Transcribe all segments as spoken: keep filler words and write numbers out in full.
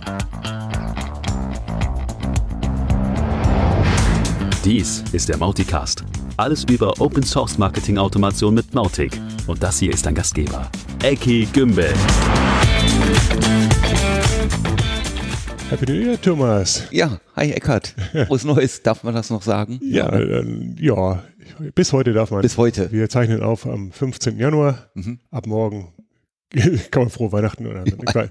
Dies ist der Mauticast. Alles über Open Source Marketing Automation mit Mautic. Und das hier ist dein Gastgeber, Eki Gümbel. Happy New Year, Thomas. Ja, hi Eckhard. Frohes Neues, darf man das noch sagen? Ja, äh, ja, bis heute darf man. Bis heute. Wir zeichnen auf am fünfzehnten Januar. Mhm. Ab morgen kann man frohe Weihnachten oder so. Ja.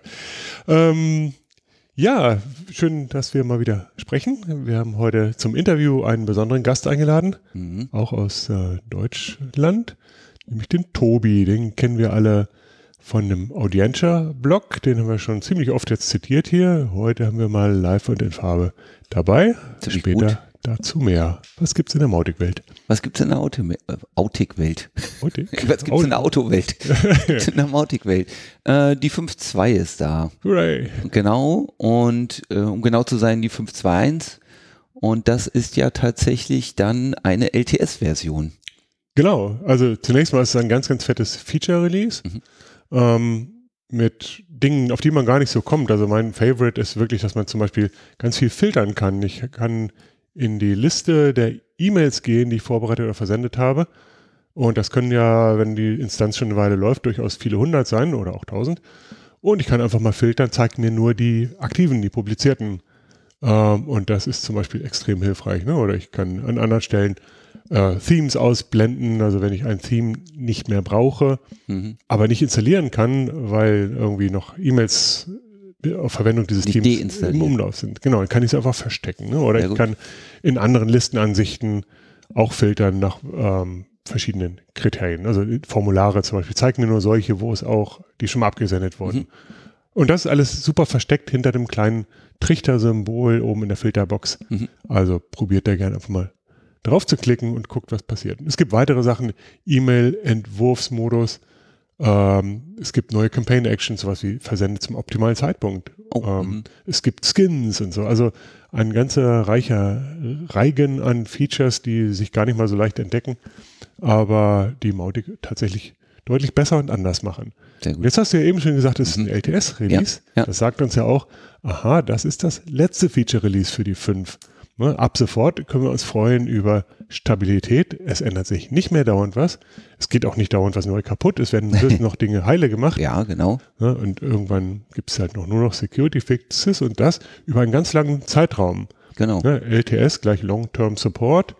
Ähm, ja, schön, dass wir mal wieder sprechen. Wir haben heute zum Interview einen besonderen Gast eingeladen, mhm. auch aus äh, Deutschland, nämlich den Tobi. Den kennen wir alle von dem Audientia-Blog. Den haben wir schon ziemlich oft jetzt zitiert hier. Heute haben wir mal live und in Farbe dabei. Ziemlich Später gut. Dazu mehr. Was gibt's in der Mautic-Welt? Was gibt's in der Autic-Welt? Autic? Was gibt's in der Autowelt? Was gibt's in der Mautic-Welt? Äh, die fünf Punkt zwei ist da. Hooray. Genau. Und äh, um genau zu sein, die fünf Punkt zwei Punkt eins. Und das ist ja tatsächlich dann eine L T S-Version. Genau. Also zunächst mal ist es ein ganz, ganz fettes Feature-Release. Mhm. Ähm, mit Dingen, auf die man gar nicht so kommt. Also mein Favorite ist wirklich, dass man zum Beispiel ganz viel filtern kann. Ich kann in die Liste der E-Mails gehen, die ich vorbereitet oder versendet habe. Und das können ja, wenn die Instanz schon eine Weile läuft, durchaus viele hundert sein oder auch tausend. Und ich kann einfach mal filtern, zeigt mir nur die aktiven, die publizierten. Ähm, und das ist zum Beispiel extrem hilfreich. Ne? Oder ich kann an anderen Stellen äh, Themes ausblenden. Also wenn ich ein Theme nicht mehr brauche, mhm. aber nicht installieren kann, weil irgendwie noch E-Mails auf Verwendung dieses Die Teams im Umlauf sind. Genau, dann kann ich es einfach verstecken. Ne? Oder ich kann in anderen Listenansichten auch filtern nach ähm, verschiedenen Kriterien. Also Formulare zum Beispiel zeigen mir nur solche, wo es auch, die schon mal abgesendet wurden. Mhm. Und das ist alles super versteckt hinter dem kleinen Trichter-Symbol oben in der Filterbox. Mhm. Also probiert da gerne einfach mal drauf zu klicken und guckt, was passiert. Es gibt weitere Sachen, E-Mail-Entwurfsmodus. Ähm, es gibt neue Campaign-Actions, sowas wie Versende zum optimalen Zeitpunkt. Oh, ähm, es gibt Skins und so. Also ein ganzer reicher Reigen an Features, die sich gar nicht mal so leicht entdecken, aber die Mautic tatsächlich deutlich besser und anders machen. Sehr gut. Jetzt hast du ja eben schon gesagt, es ist ein L T S-Release. Ja, ja. Das sagt uns ja auch, aha, das ist das letzte Feature-Release für die fünf. Ne, ab sofort können wir uns freuen über Stabilität. Es ändert sich nicht mehr dauernd was. Es geht auch nicht dauernd was neu kaputt. Es werden noch Dinge heile gemacht. Ja, genau. Ne, und irgendwann gibt es halt noch nur noch Security Fixes und das über einen ganz langen Zeitraum. Genau. Ne, L T S gleich Long-Term Support.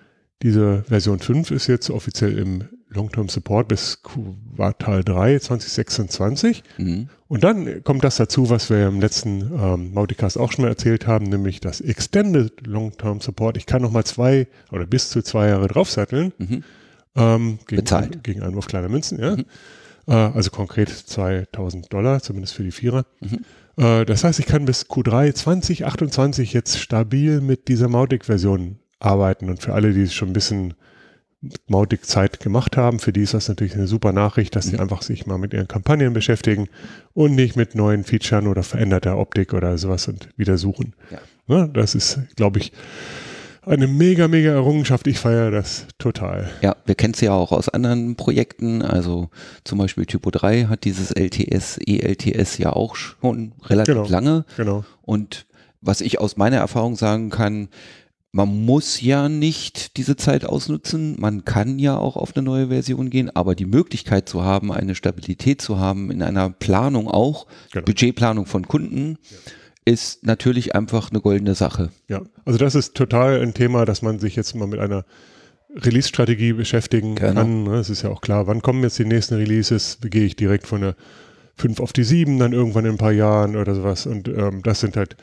Diese Version fünf ist jetzt offiziell im Long-Term Support bis Quartal drei zwanzig sechsundzwanzig. Mhm. Und dann kommt das dazu, was wir im letzten ähm, Mauticast auch schon mal erzählt haben, nämlich das Extended Long-Term Support. Ich kann nochmal zwei oder bis zu zwei Jahre draufsatteln. Mhm. Ähm, gegen, Bezahlt. Gegen einen Wurf kleiner Münzen, ja. Mhm. Äh, also konkret zweitausend Dollar, zumindest für die Vierer. Mhm. Äh, das heißt, ich kann bis Q drei zwanzig achtundzwanzig jetzt stabil mit dieser Mautic-Version arbeiten. Und für alle, die es schon ein bisschen Mautic-Zeit gemacht haben, für die ist das natürlich eine super Nachricht, dass sie mhm. einfach sich mal mit ihren Kampagnen beschäftigen und nicht mit neuen Features oder veränderter Optik oder sowas und wieder suchen. Ja. Ja, das ist, glaube ich, eine mega, mega Errungenschaft. Ich feiere das total. Ja, wir kennen es ja auch aus anderen Projekten. Also zum Beispiel Typo drei hat dieses L T S, E L T S ja auch schon relativ genau, lange. Genau. Und was ich aus meiner Erfahrung sagen kann, man muss ja nicht diese Zeit ausnutzen, man kann ja auch auf eine neue Version gehen, aber die Möglichkeit zu haben, eine Stabilität zu haben in einer Planung auch, genau. Budgetplanung von Kunden, ja. ist natürlich einfach eine goldene Sache. Ja, also das ist total ein Thema, dass man sich jetzt mal mit einer Release-Strategie beschäftigen genau. kann. Es ist ja auch klar, wann kommen jetzt die nächsten Releases, gehe ich direkt von der fünf auf die sieben, dann irgendwann in ein paar Jahren oder sowas und ähm, das sind halt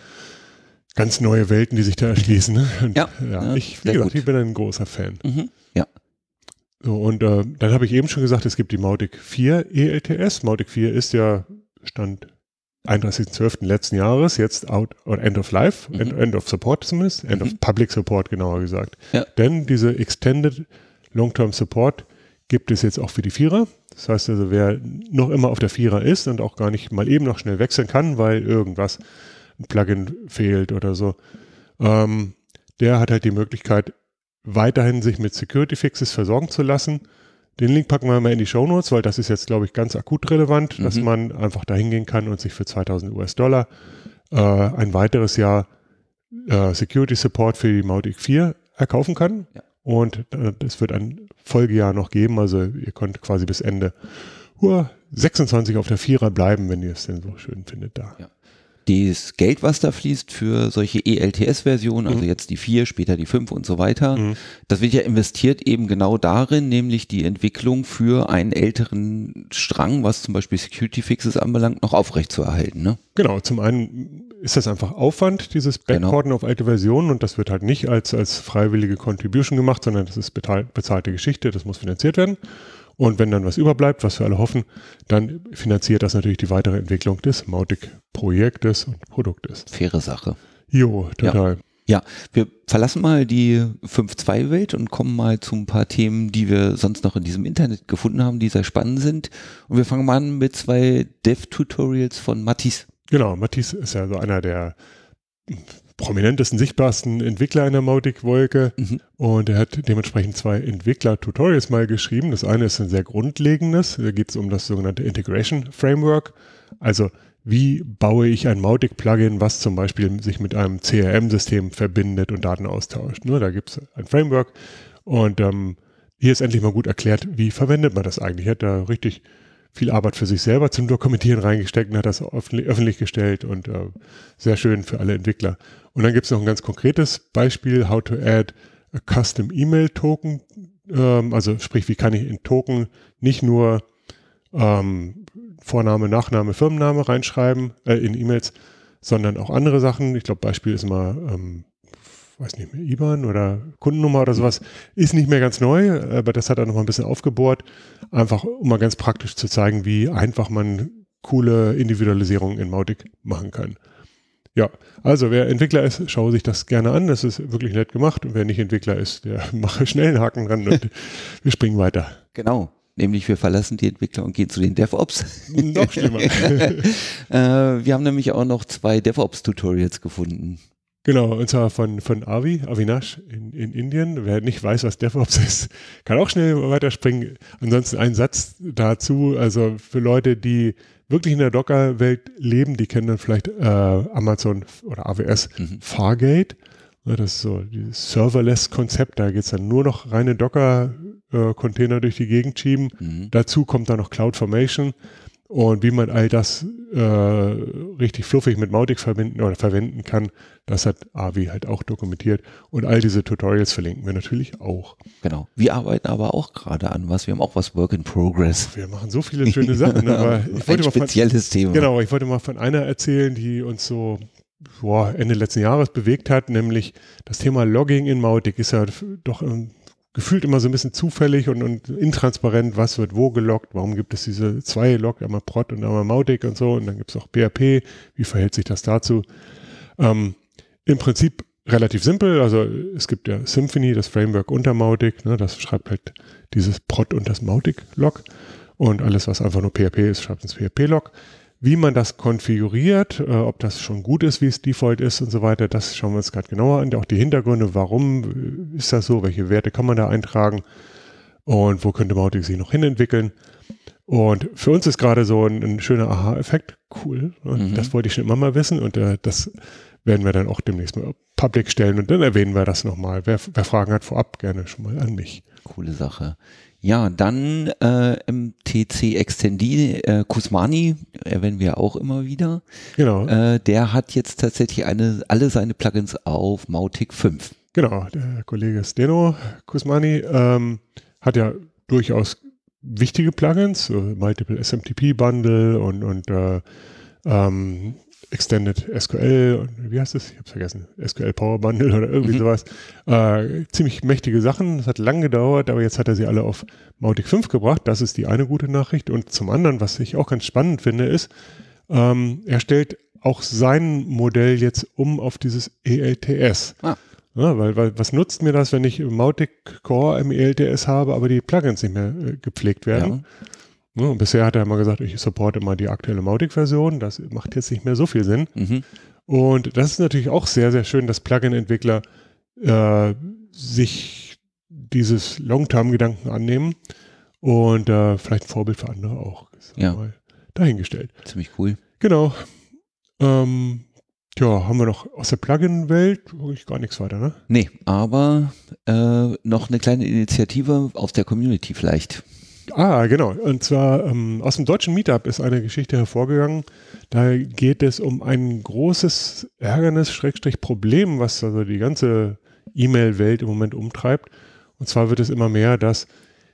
ganz neue Welten, die sich da erschließen. Ne? Und, ja, ja, ja, ich, wie gesagt, gut. ich bin ein großer Fan. Mhm, ja. So, und äh, dann habe ich eben schon gesagt, es gibt die Mautic vier E L T S. Mautic vier ist ja Stand einunddreißigsten zwölften letzten Jahres, jetzt out oder End of Life, mhm. End, End of Support zumindest, End mhm. of Public Support genauer gesagt. Ja. Denn diese Extended Long-Term Support gibt es jetzt auch für die Vierer. Das heißt also, wer noch immer auf der Vierer ist und auch gar nicht mal eben noch schnell wechseln kann, weil irgendwas ein Plugin fehlt oder so, ähm, der hat halt die Möglichkeit, weiterhin sich mit Security Fixes versorgen zu lassen. Den Link packen wir mal in die Shownotes, weil das ist jetzt, glaube ich, ganz akut relevant, mhm. dass man einfach da hingehen kann und sich für zweitausend US-Dollar äh, ein weiteres Jahr äh, Security Support für die Mautic vier erkaufen kann. Ja. Und es äh, wird ein Folgejahr noch geben, also ihr könnt quasi bis Ende uh, sechsundzwanzig auf der Vierer bleiben, wenn ihr es denn so schön findet da. Ja. Das Geld, was da fließt für solche E L T S-Versionen, also Mhm. jetzt die vier, später die fünf und so weiter, Mhm. das wird ja investiert eben genau darin, nämlich die Entwicklung für einen älteren Strang, was zum Beispiel Security-Fixes anbelangt, noch aufrechtzuerhalten. Ne? Genau, zum einen ist das einfach Aufwand, dieses Backporten Genau. auf alte Versionen, und das wird halt nicht als, als freiwillige Contribution gemacht, sondern das ist bezahl- bezahlte Geschichte, das muss finanziert werden. Und wenn dann was überbleibt, was wir alle hoffen, dann finanziert das natürlich die weitere Entwicklung des Mautic-Projektes und Produktes. Faire Sache. Jo, total. Ja, wir verlassen mal die fünf Punkt zwei Welt und kommen mal zu ein paar Themen, die wir sonst noch in diesem Internet gefunden haben, die sehr spannend sind. Und wir fangen mal an mit zwei Dev-Tutorials von Matisse. Genau, Matisse ist ja so einer der prominentesten, sichtbarsten Entwickler in der Mautic-Wolke, Mhm. und er hat dementsprechend zwei Entwickler-Tutorials mal geschrieben. Das eine ist ein sehr grundlegendes, da geht es um das sogenannte Integration Framework, also wie baue ich ein Mautic-Plugin, was zum Beispiel sich mit einem C R M-System verbindet und Daten austauscht. Ne, da gibt es ein Framework, und ähm, hier ist endlich mal gut erklärt, wie verwendet man das eigentlich. Er hat da richtig viel Arbeit für sich selber zum Dokumentieren reingesteckt und hat das öffentlich, öffentlich gestellt, und äh, sehr schön für alle Entwickler. Und dann gibt es noch ein ganz konkretes Beispiel, how to add a custom E-Mail Token, ähm, also sprich, wie kann ich in Token nicht nur ähm, Vorname, Nachname, Firmenname reinschreiben äh, in E-Mails, sondern auch andere Sachen. Ich glaube, Beispiel ist mal, ähm, weiß nicht mehr, I B A N oder Kundennummer oder sowas, ist nicht mehr ganz neu, aber das hat er noch mal ein bisschen aufgebohrt, einfach um mal ganz praktisch zu zeigen, wie einfach man coole Individualisierung in Mautic machen kann. Ja, also wer Entwickler ist, schaue sich das gerne an, das ist wirklich nett gemacht, und wer nicht Entwickler ist, der mache schnell einen Haken dran und wir springen weiter. Genau, nämlich wir verlassen die Entwickler und gehen zu den DevOps. Noch schlimmer. äh, wir haben nämlich auch noch zwei DevOps-Tutorials gefunden. Genau, und zwar von, von Avi, Avinash in, in Indien. Wer nicht weiß, was DevOps ist, kann auch schnell weiterspringen. Ansonsten ein Satz dazu, also für Leute, die wirklich in der Docker-Welt leben, die kennen dann vielleicht äh, Amazon oder A W S Mhm. Fargate. Ja, das ist so dieses Serverless-Konzept, da geht es dann nur noch reine Docker-Container durch die Gegend schieben. Mhm. Dazu kommt dann noch CloudFormation. Und wie man all das äh, richtig fluffig mit Mautic verbinden oder verwenden kann, das hat Avi halt auch dokumentiert. Und all diese Tutorials verlinken wir natürlich auch. Genau. Wir arbeiten aber auch gerade an was. Wir haben auch was Work in Progress. Wir machen so viele schöne Sachen. Aber ich Ein wollte mal von, spezielles Thema. genau, ich wollte mal von einer erzählen, die uns so boah, Ende letzten Jahres bewegt hat, nämlich das Thema Logging in Mautic ist ja doch ähm, gefühlt immer so ein bisschen zufällig und, und intransparent, was wird wo geloggt, warum gibt es diese zwei Log, einmal Prod und einmal Mautic und so, und dann gibt es auch P H P, wie verhält sich das dazu? Ähm, im Prinzip relativ simpel, also es gibt ja Symfony, das Framework unter Mautic, ne, das schreibt halt dieses Prod und das Mautic-Log, und alles, was einfach nur P H P ist, schreibt ins P H P-Log. Wie man das konfiguriert, äh, ob das schon gut ist, wie es Default ist und so weiter, das schauen wir uns gerade genauer an. Auch die Hintergründe, warum ist das so, welche Werte kann man da eintragen und wo könnte Mautic sich noch hinentwickeln. Und für uns ist gerade so ein, ein schöner Aha-Effekt, cool, und Mhm. das wollte ich schon immer mal wissen, und äh, das werden wir dann auch demnächst mal public stellen, und dann erwähnen wir das nochmal. Wer, wer Fragen hat, vorab gerne schon mal an mich. Coole Sache. Ja, dann äh, M T C Extendi, äh, Kusmani, erwähnen wir auch immer wieder. Genau. Äh, der hat jetzt tatsächlich eine, alle seine Plugins auf Mautic fünf. Genau, der Kollege Steno Kusmani ähm, hat ja durchaus wichtige Plugins, so Multiple S M T P Bundle und, und äh, ähm, Extended S Q L, und wie heißt es? Ich habe es vergessen. S Q L Power Bundle oder irgendwie Mhm. sowas. Äh, ziemlich mächtige Sachen. Das hat lange gedauert, aber jetzt hat er sie alle auf Mautic fünf gebracht. Das ist die eine gute Nachricht. Und zum anderen, was ich auch ganz spannend finde, ist, ähm, er stellt auch sein Modell jetzt um auf dieses E L T S. Ah. Ja, weil, weil was nutzt mir das, wenn ich Mautic Core im E L T S habe, aber die Plugins nicht mehr äh, gepflegt werden? Ja, und bisher hat er immer gesagt, ich supporte immer die aktuelle Mautic-Version. Das macht jetzt nicht mehr so viel Sinn. Mhm. Und das ist natürlich auch sehr, sehr schön, dass Plugin-Entwickler äh, sich dieses Long-Term-Gedanken annehmen und äh, vielleicht ein Vorbild für andere auch. Ist Ja. mal dahingestellt. Ziemlich cool. Genau. Ähm, Tja, haben wir noch aus der Plugin-Welt wirklich gar nichts weiter, ne? Nee, aber äh, noch eine kleine Initiative aus der Community vielleicht. Ah, genau. Und zwar ähm, aus dem deutschen Meetup ist eine Geschichte hervorgegangen. Da geht es um ein großes Ärgernis, Schrägstrich Problem, was also die ganze E-Mail-Welt im Moment umtreibt. Und zwar wird es immer mehr, dass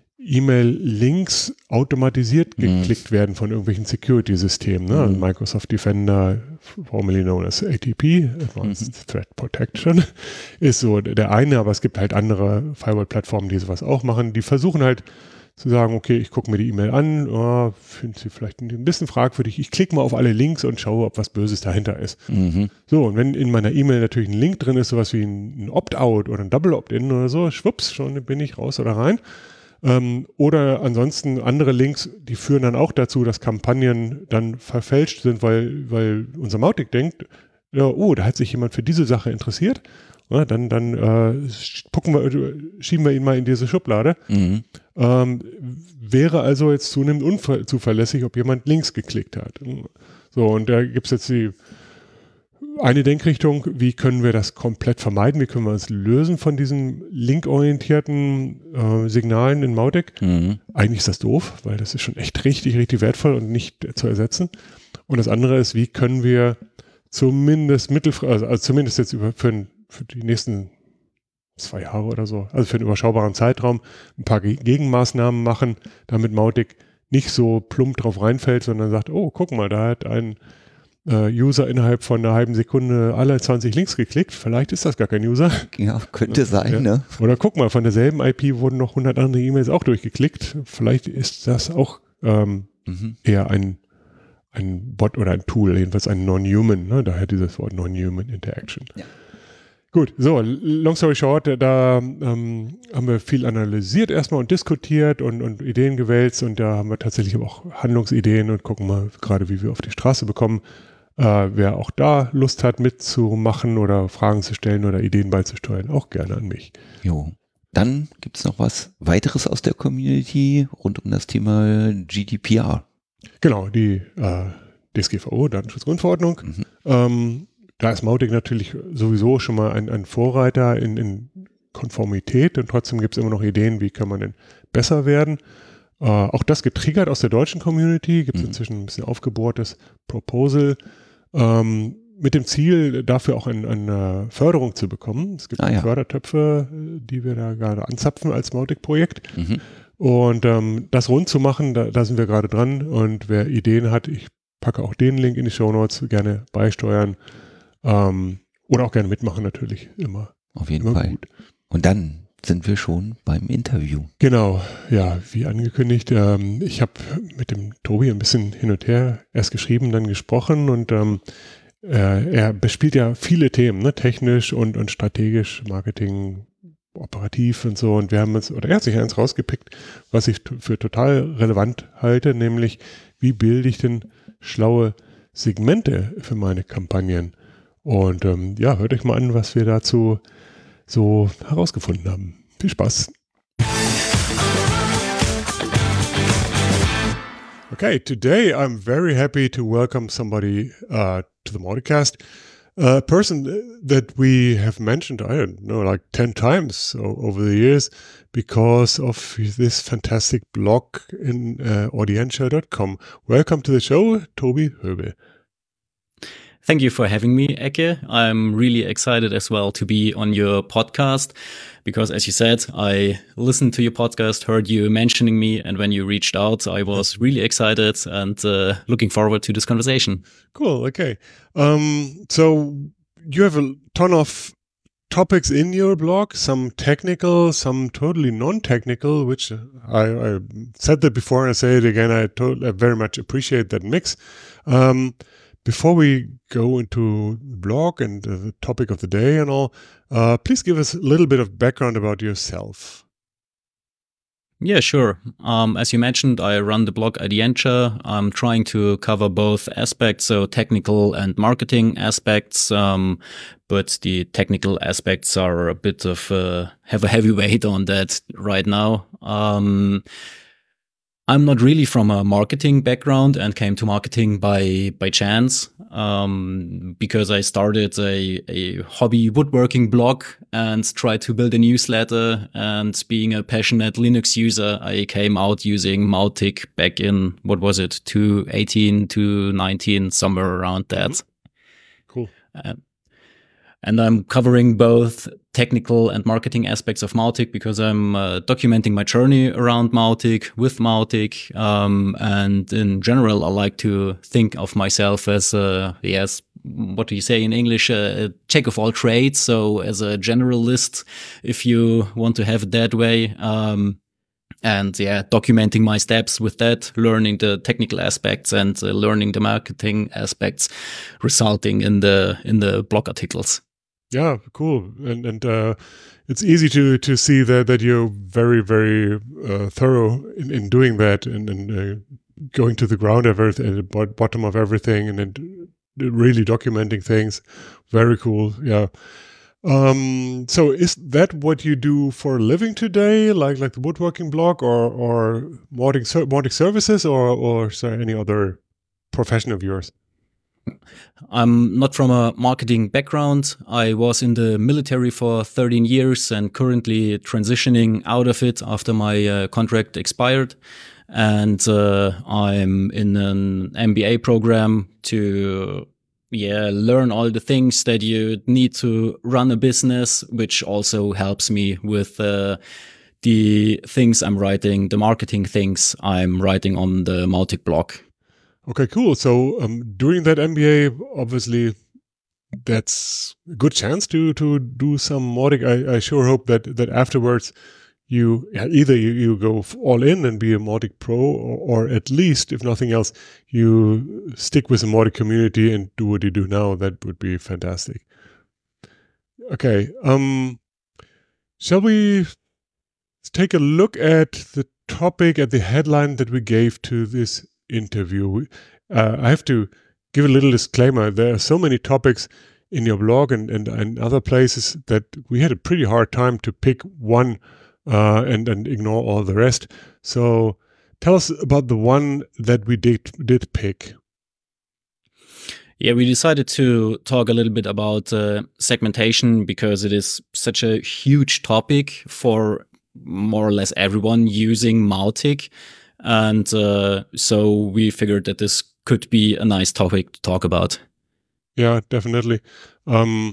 E-Mail-Links automatisiert geklickt mhm. werden von irgendwelchen Security-Systemen. Ne? Mhm. Also Microsoft Defender, formerly known as A T P, Advanced mhm. Threat Protection, ist so der eine, aber es gibt halt andere Firewall-Plattformen, die sowas auch machen. Die versuchen halt zu sagen, okay, ich gucke mir die E-Mail an, oh, finde sie vielleicht ein bisschen fragwürdig, ich klicke mal auf alle Links und schaue, ob was Böses dahinter ist. Mhm. So, und wenn in meiner E-Mail natürlich ein Link drin ist, sowas wie ein Opt-out oder ein Double Opt-in oder so, schwupps, schon bin ich raus oder rein. Ähm, oder ansonsten andere Links, die führen dann auch dazu, dass Kampagnen dann verfälscht sind, weil, weil unser Mautic denkt, ja, oh, da hat sich jemand für diese Sache interessiert. Ja, dann dann äh, gucken wir, schieben wir ihn mal in diese Schublade. Mhm. Ähm, wäre also jetzt zunehmend unzuverlässig, ob jemand Links geklickt hat. So, und da gibt es jetzt die eine Denkrichtung, wie können wir das komplett vermeiden, wie können wir uns lösen von diesen linkorientierten äh, Signalen in Mautic. Mhm. Eigentlich ist das doof, weil das ist schon echt richtig, richtig wertvoll und nicht äh, zu ersetzen. Und das andere ist, wie können wir zumindest mittelfristig, also, also zumindest jetzt über, für, für die nächsten zwei Jahre oder so, also für einen überschaubaren Zeitraum, ein paar Ge- Gegenmaßnahmen machen, damit Mautic nicht so plump drauf reinfällt, sondern sagt, oh, guck mal, da hat ein äh, User innerhalb von einer halben Sekunde alle zwanzig Links geklickt, vielleicht ist das gar kein User. Ja, könnte sein, ja. Ne? Oder guck mal, von derselben I P wurden noch hundert andere E-Mails auch durchgeklickt, vielleicht ist das auch ähm, mhm. eher ein ein Bot oder ein Tool, jedenfalls ein Non-Human, ne? Daher dieses Wort Non-Human Interaction. Ja. Gut, so, long story short, da ähm, haben wir viel analysiert erstmal und diskutiert und, und Ideen gewälzt und da haben wir tatsächlich auch Handlungsideen und gucken mal gerade, wie wir auf die Straße bekommen. Äh, wer auch da Lust hat mitzumachen oder Fragen zu stellen oder Ideen beizusteuern, auch gerne an mich. Jo. Dann gibt es noch was weiteres aus der Community rund um das Thema G D P R. Genau, die äh, D S G V O, Datenschutzgrundverordnung. Mhm. Ähm, da ist Mautic natürlich sowieso schon mal ein, ein Vorreiter in, in Konformität und trotzdem gibt es immer noch Ideen, wie kann man denn besser werden. Äh, auch das getriggert aus der deutschen Community, gibt es mhm. inzwischen ein bisschen aufgebohrtes Proposal ähm, mit dem Ziel, dafür auch ein, eine Förderung zu bekommen. Es gibt ah, ja. Fördertöpfe, die wir da gerade anzapfen als Mautic-Projekt. Mhm. Und ähm, das rund zu machen, da, da sind wir gerade dran. Und wer Ideen hat, ich packe auch den Link in die Shownotes, gerne beisteuern ähm, oder auch gerne mitmachen natürlich, immer. Auf jeden immer Fall. Gut. Und dann sind wir schon beim Interview. Genau, ja, wie angekündigt. Ähm, ich habe mit dem Tobi ein bisschen hin und her erst geschrieben, dann gesprochen und ähm, äh, er bespielt ja viele Themen, ne? Technisch und, und strategisch, Marketing, operativ und so, und wir haben uns, oder er hat sich eins rausgepickt, was ich t- für total relevant halte, nämlich wie bilde ich denn schlaue Segmente für meine Kampagnen? Und ähm, ja, hört euch mal an, was wir dazu so herausgefunden haben. Viel Spaß! Okay, today I'm very happy to welcome somebody uh, to the Mauticast. A person that we have mentioned, I don't know, like ten times over the years because of this fantastic blog in uh, audientia dot com. Welcome to the show, Toby Höbel. Thank you for having me, Ecke. I'm really excited as well to be on your podcast because, as you said, I listened to your podcast, heard you mentioning me, and when you reached out, I was really excited and uh, looking forward to this conversation. Cool. Okay. Um, so you have a ton of topics in your blog, some technical, some totally non-technical, which I, I said that before and I say it again. I, to- I very much appreciate that mix. Um, Before we go into the blog and uh, the topic of the day and all, uh, please give us a little bit of background about yourself. Yeah, sure. Um, as you mentioned, I run the blog Audientia. I'm trying to cover both aspects, so technical and marketing aspects. Um, but the technical aspects are a bit of uh, have a heavy weight on that right now. Um, I'm not really from a marketing background and came to marketing by by chance um, because I started a, a hobby woodworking blog and tried to build a newsletter. And being a passionate Linux user, I came out using Mautic back in, what was it, two eighteen to nineteen, somewhere around that. Mm-hmm. Cool. Uh, And I'm covering both technical and marketing aspects of Mautic because I'm uh, documenting my journey around Mautic, with Mautic. Um, and in general, I like to think of myself as, a, yes, what do you say in English? A jack of all trades. So as a generalist, if you want to have it that way. Um, and yeah, documenting my steps with that, learning the technical aspects and uh, learning the marketing aspects, resulting in the in the blog articles. Yeah, cool. And and uh, it's easy to to see that that you're very very uh, thorough in, in doing that and, and uh, going to the ground of everything, at the bottom of everything, and then really documenting things. Very cool. Yeah. Um, so is that what you do for a living today, like like the woodworking blog, or or Mautic Mautic services, or or is there any other profession of yours? I'm not from a marketing background. I was in the military for thirteen years and currently transitioning out of it after my uh, contract expired. And uh, I'm in an M B A program to yeah learn all the things that you need to run a business, which also helps me with uh, the things I'm writing, the marketing things I'm writing on the Mautic blog. Okay, cool. So um, during that M B A, obviously, that's a good chance to to do some Mautic. I, I sure hope that that afterwards you either you, you go all in and be a Mautic pro, or, or at least, if nothing else, you stick with the Mautic community and do what you do now. That would be fantastic. Okay, um, shall we take a look at the topic, at the headline that we gave to this interview? Uh, I have to give a little disclaimer. There are so many topics in your blog and, and, and other places that we had a pretty hard time to pick one uh, and, and ignore all the rest. So tell us about the one that we did, did pick. Yeah, we decided to talk a little bit about uh, segmentation because it is such a huge topic for more or less everyone using Mautic. And uh, so we figured that this could be a nice topic to talk about. Yeah, definitely. Um,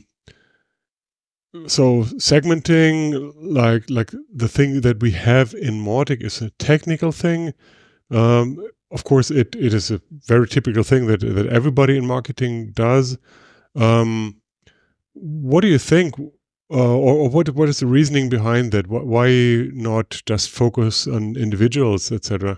so segmenting, like like the thing that we have in Mautic, is a technical thing. Um, of course, it it is a very typical thing that that everybody in marketing does. Um, what do you think? Uh, or, or what what is the reasoning behind that? Why not just focus on individuals, et cetera?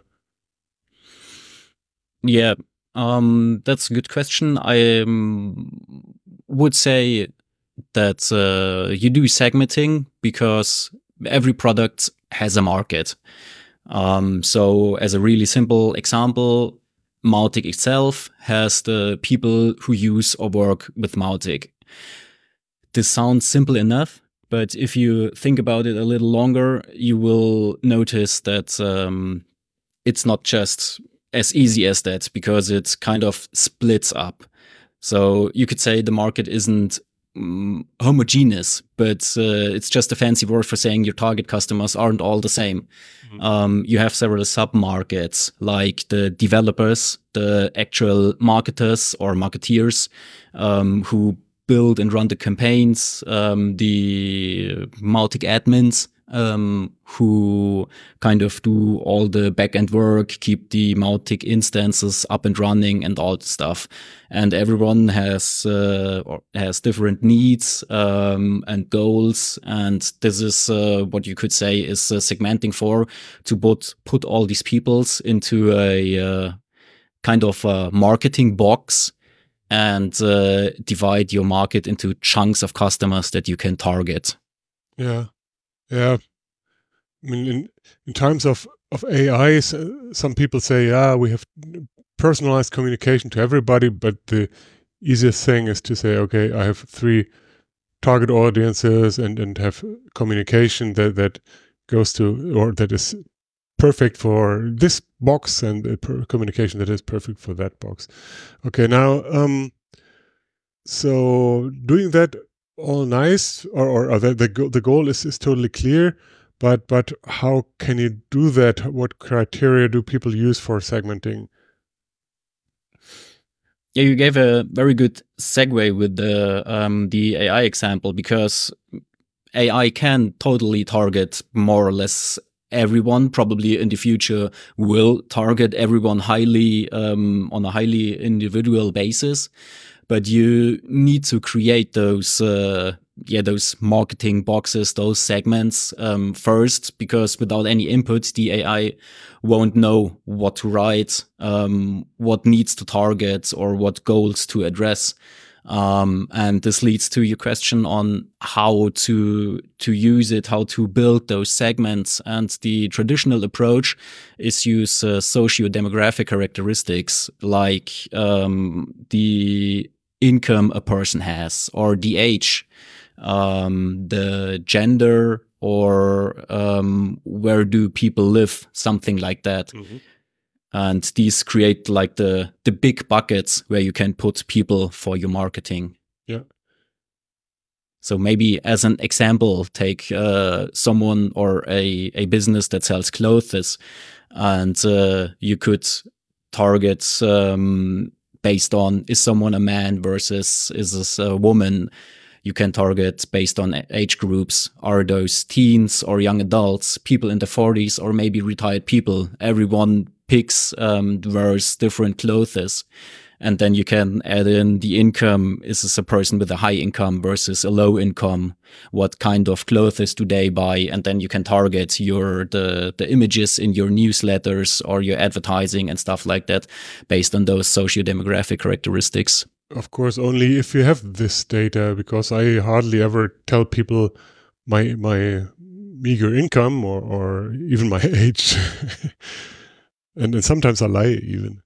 Yeah, um, that's a good question. I um, would say that uh, you do segmenting because every product has a market. Um, so as a really simple example, Mautic itself has the people who use or work with Mautic. This sounds simple enough, but if you think about it a little longer, you will notice that um, it's not just as easy as that, because it kind of splits up. So you could say the market isn't um, homogeneous, but uh, it's just a fancy word for saying your target customers aren't all the same. Mm-hmm. Um, you have several sub-markets, like the developers, the actual marketers or marketeers um, who build and run the campaigns, um, the Mautic admins, um, who kind of do all the back-end work, keep the Mautic instances up and running and all the stuff. And everyone has, uh, or has different needs, um, and goals. And this is, uh, what you could say is uh, segmenting for, to put, put all these peoples into a, uh, kind of a marketing box, and uh, divide your market into chunks of customers that you can target. Yeah, yeah. I mean, in, in terms of, of A I, some people say, yeah, we have personalized communication to everybody, but the easiest thing is to say, okay, I have three target audiences and, and have communication that, that goes to, or that is perfect for this box and a per- communication that is perfect for that box. Okay, now, um, so doing that all nice, or, or, or the, the, go- the goal is, is totally clear, but, but how can you do that? What criteria do people use for segmenting? Yeah, you gave a very good segue with the um, the A I example, because A I can totally target more or less everyone. Probably in the future will target everyone highly um, on a highly individual basis. But you need to create those uh, yeah those marketing boxes, those segments um, first, because without any input, the A I won't know what to write, um, what needs to target, or what goals to address. Um, and this leads to your question on how to to use it, how to build those segments. And the traditional approach is use uh, socio-demographic characteristics, like um, the income a person has, or the age, um, the gender, or um, where do people live, something like that. Mm-hmm. And these create like the the big buckets where you can put people for your marketing. Yeah. So maybe as an example, take uh, someone or a, a business that sells clothes, and uh, you could target um, based on, is someone a man versus is this a woman? You can target based on age groups. Are those teens or young adults, people in the forties, or maybe retired people? Everyone picks um, wears different clothes. And then you can add in the income. Is this a person with a high income versus a low income? What kind of clothes do they buy? And then you can target your the the images in your newsletters or your advertising and stuff like that based on those socio-demographic characteristics. Of course, only if you have this data, because I hardly ever tell people my my meager income or, or even my age. and, and sometimes I lie even.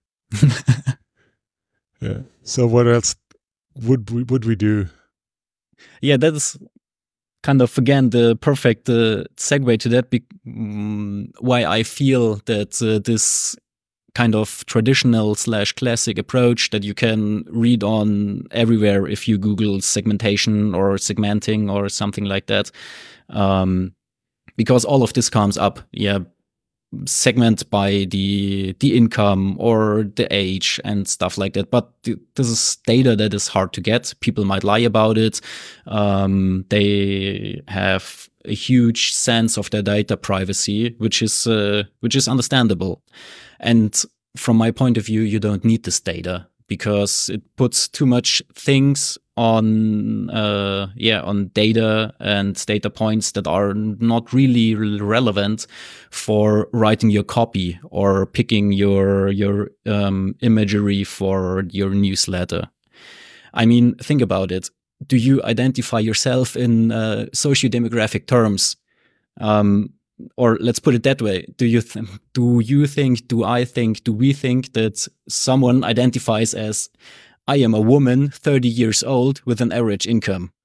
Yeah. So what else would we, would we do? Yeah, that's kind of, again, the perfect uh, segue to that. Be- um, why I feel that uh, this kind of traditional slash classic approach that you can read on everywhere if you Google segmentation or segmenting or something like that, um, because all of this comes up. Yeah. Segment by the the income or the age and stuff like that. But th- this is data that is hard to get. People might lie about it. Um, they have a huge sense of their data privacy, which is uh, which is understandable. And from my point of view, you don't need this data because it puts too much things on uh, yeah on data and data points that are not really relevant for writing your copy or picking your your um, imagery for your newsletter. I mean, think about it. Do you identify yourself in uh, socio-demographic terms? Um, or let's put it that way. Do you th- do you think, do I think, do we think that someone identifies as, I am a woman, thirty years old, with an average income?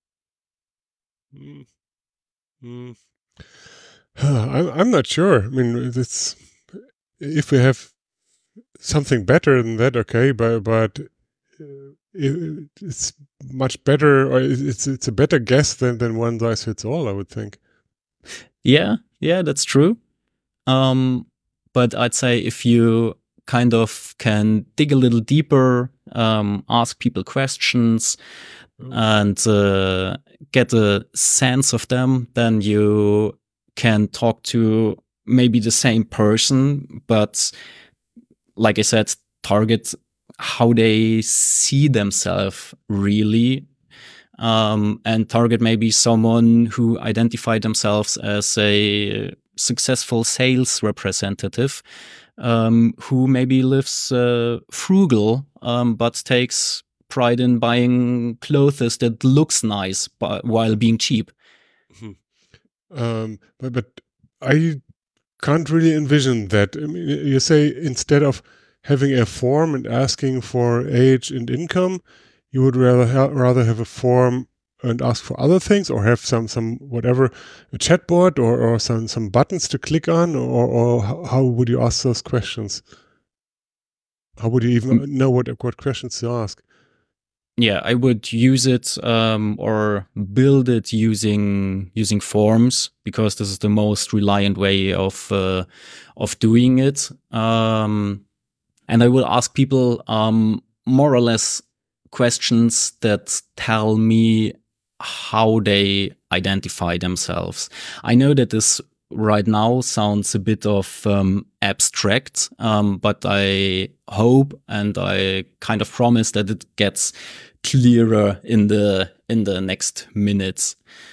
Mm. Mm. I'm, I'm not sure. I mean, it's, if we have something better than that, okay, but but it, it's much better, or it's it's a better guess than, than one size fits all, I would think. Yeah, yeah, that's true. Um, but I'd say if you kind of can dig a little deeper, um, ask people questions, oh. and uh, get a sense of them, then you can talk to maybe the same person, but like I said, target how they see themselves really. Um, and target maybe someone who identified themselves as a successful sales representative, um, who maybe lives uh, frugal, um, but takes pride in buying clothes that looks nice but, while being cheap. Mm-hmm. Um, but, but I can't really envision that. I mean, you say instead of having a form and asking for age and income, you would rather ha- rather have a form and ask for other things, or have some some whatever a chatbot or or some some buttons to click on, or or how, how would you ask those questions? How would you even mm. know what what questions to ask? Yeah, I would use it um, or build it using using forms, because this is the most reliant way of uh, of doing it. Um, and I will ask people um, more or less questions that tell me how they identify themselves. I know that this right now sounds a bit of um, abstract, um, but I hope and I kind of promise that it gets clearer in the in the next minutes.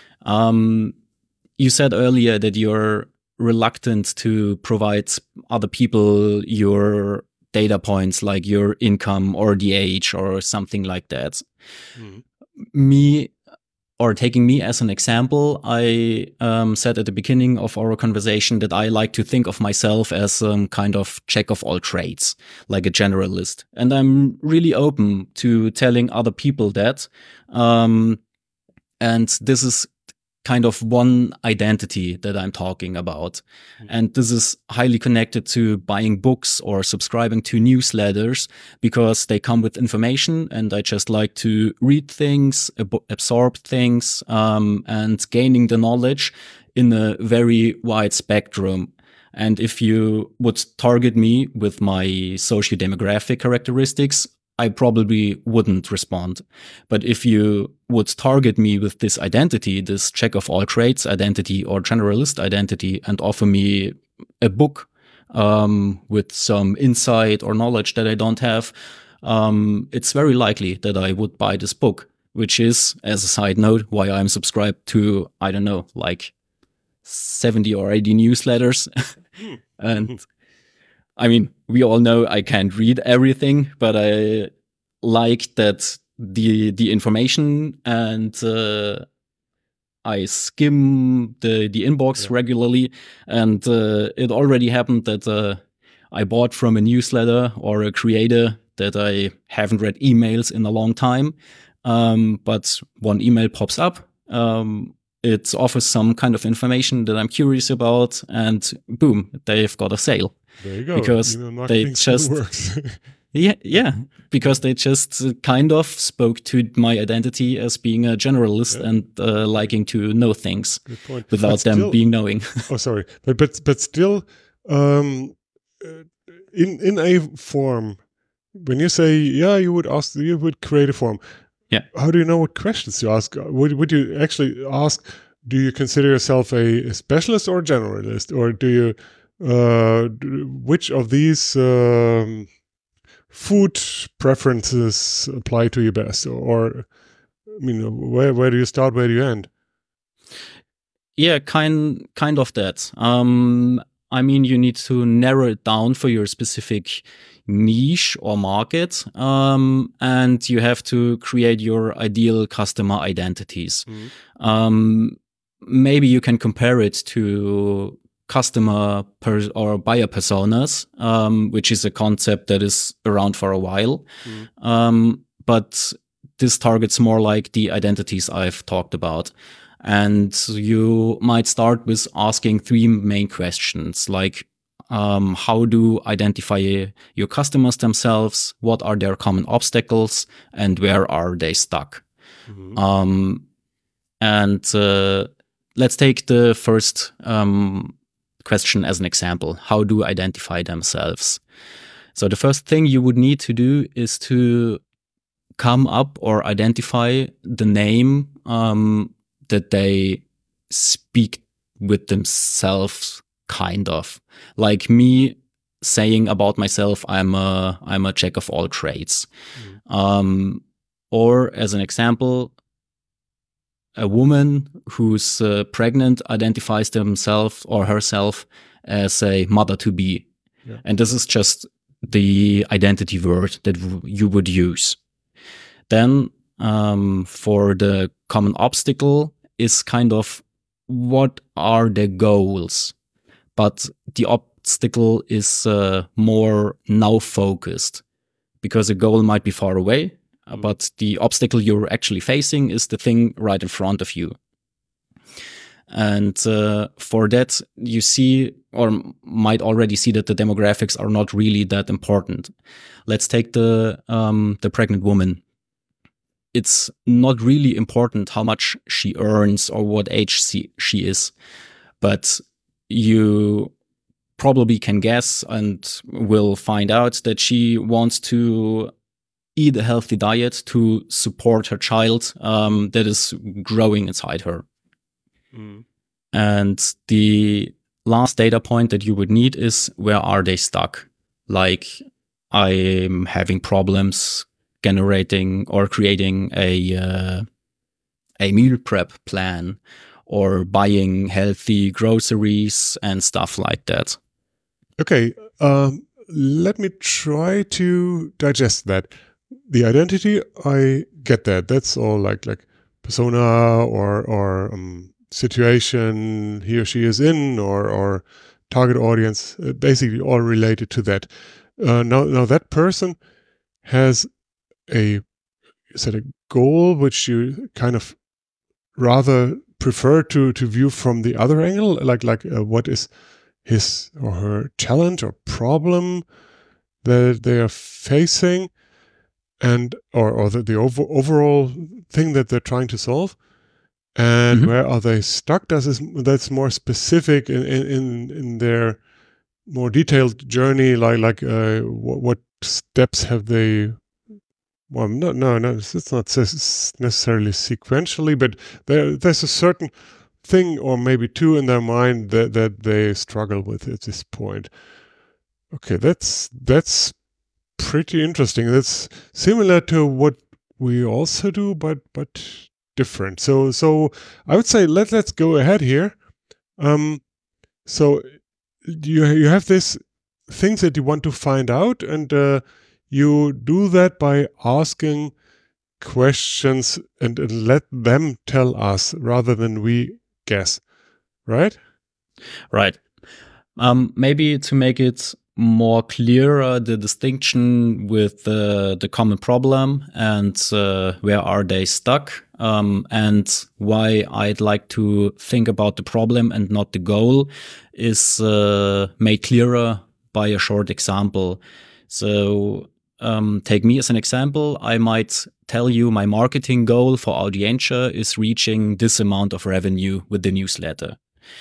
Um, you said earlier that you're reluctant to provide other people your data points, like your income or the age or something like that. Mm. Me, or taking me as an example, I um, said at the beginning of our conversation that I like to think of myself as some kind of jack of all trades, like a generalist. And I'm really open to telling other people that. Um, and this is kind of one identity that I'm talking about. Mm-hmm. And this is highly connected to buying books or subscribing to newsletters, because they come with information and I just like to read things, ab- absorb things, um, and gaining the knowledge in a very wide spectrum. And if you would target me with my socio-demographic characteristics, I probably wouldn't respond. But if you would target me with this identity, this jack of all trades identity or generalist identity, and offer me a book um, with some insight or knowledge that I don't have, um, it's very likely that I would buy this book, which is, as a side note, why I'm subscribed to, I don't know, like seventy or eighty newsletters. And I mean, we all know I can't read everything, but I like that the the information, and uh, I skim the the inbox yeah. regularly. And uh, it already happened that uh, I bought from a newsletter or a creator that I haven't read emails in a long time. Um, but one email pops up. Um, it offers some kind of information that I'm curious about, and boom, they've got a sale. There you go. Because you know, they just yeah yeah because they just kind of spoke to my identity as being a generalist yeah. and uh, liking to know things without but them still, being knowing. Oh, sorry, but but but still, um, in in a form, when you say yeah, you would ask, you would create a form. Yeah. How do you know what questions to ask? Would would you actually ask? Do you consider yourself a, a specialist or a generalist, or do you? Uh, which of these um, food preferences apply to you best, or, or I mean, where where do you start? Where do you end? Yeah, kind kind of that. Um, I mean, you need to narrow it down for your specific niche or market, um, and you have to create your ideal customer identities. Mm-hmm. Um, maybe you can compare it to customer per or buyer personas, um, which is a concept that is around for a while. Mm. Um, but this targets more like the identities I've talked about. And you might start with asking three main questions, like um, how do identify your customers themselves? What are their common obstacles? And where are they stuck? Mm-hmm. Um, and uh, let's take the first um, question as an example. How do identify themselves? So the first thing you would need to do is to come up or identify the name um, that they speak with themselves, kind of. Like me saying about myself, I'm a I'm a jack of all trades. Mm. Um, or as an example, a woman who's uh, pregnant identifies themselves or herself as a mother-to-be. Yeah. And this is just the identity word that w- you would use. Then um, for the common obstacle is kind of what are the goals? But the obstacle is uh, more now focused, because a goal might be far away. but the obstacle you're actually facing is the thing right in front of you. And uh, for that, you see, or might already see, that the demographics are not really that important. Let's take the um, the pregnant woman. It's not really important how much she earns or what age she, she is, but you probably can guess and will find out that she wants to eat a healthy diet to support her child um, that is growing inside her. Mm. And the last data point that you would need is, where are they stuck? Like, I'm having problems generating or creating a uh, a meal prep plan, or buying healthy groceries and stuff like that. Okay, um, let me try to digest that. The identity, I get that. That's all like like persona or or um, situation he or she is in, or or target audience. Uh, basically, all related to that. Uh, now, now that person has a set a goal which you kind of rather prefer to to view from the other angle, like like uh, what is his or her challenge or problem that they are facing, and or or the, the over, overall thing that they're trying to solve, and mm-hmm. where are they stuck? Does this, that's more specific in in in their more detailed journey, like like uh, what, what steps have they? Well, no, no, no. It's not necessarily sequentially, but there, there's a certain thing, or maybe two, in their mind that that they struggle with at this point. Okay, that's that's pretty interesting. That's similar to what we also do, but but different. So so I would say let let's go ahead here. Um, so you you have this things that you want to find out, and uh, you do that by asking questions and, and let them tell us rather than we guess, right? Right. Um, maybe to make it more clearer, the distinction with uh, the common problem and uh, where are they stuck, um, and why I'd like to think about the problem and not the goal is uh, made clearer by a short example. So um, take me as an example. I might tell you my marketing goal for Audientia is reaching this amount of revenue with the newsletter.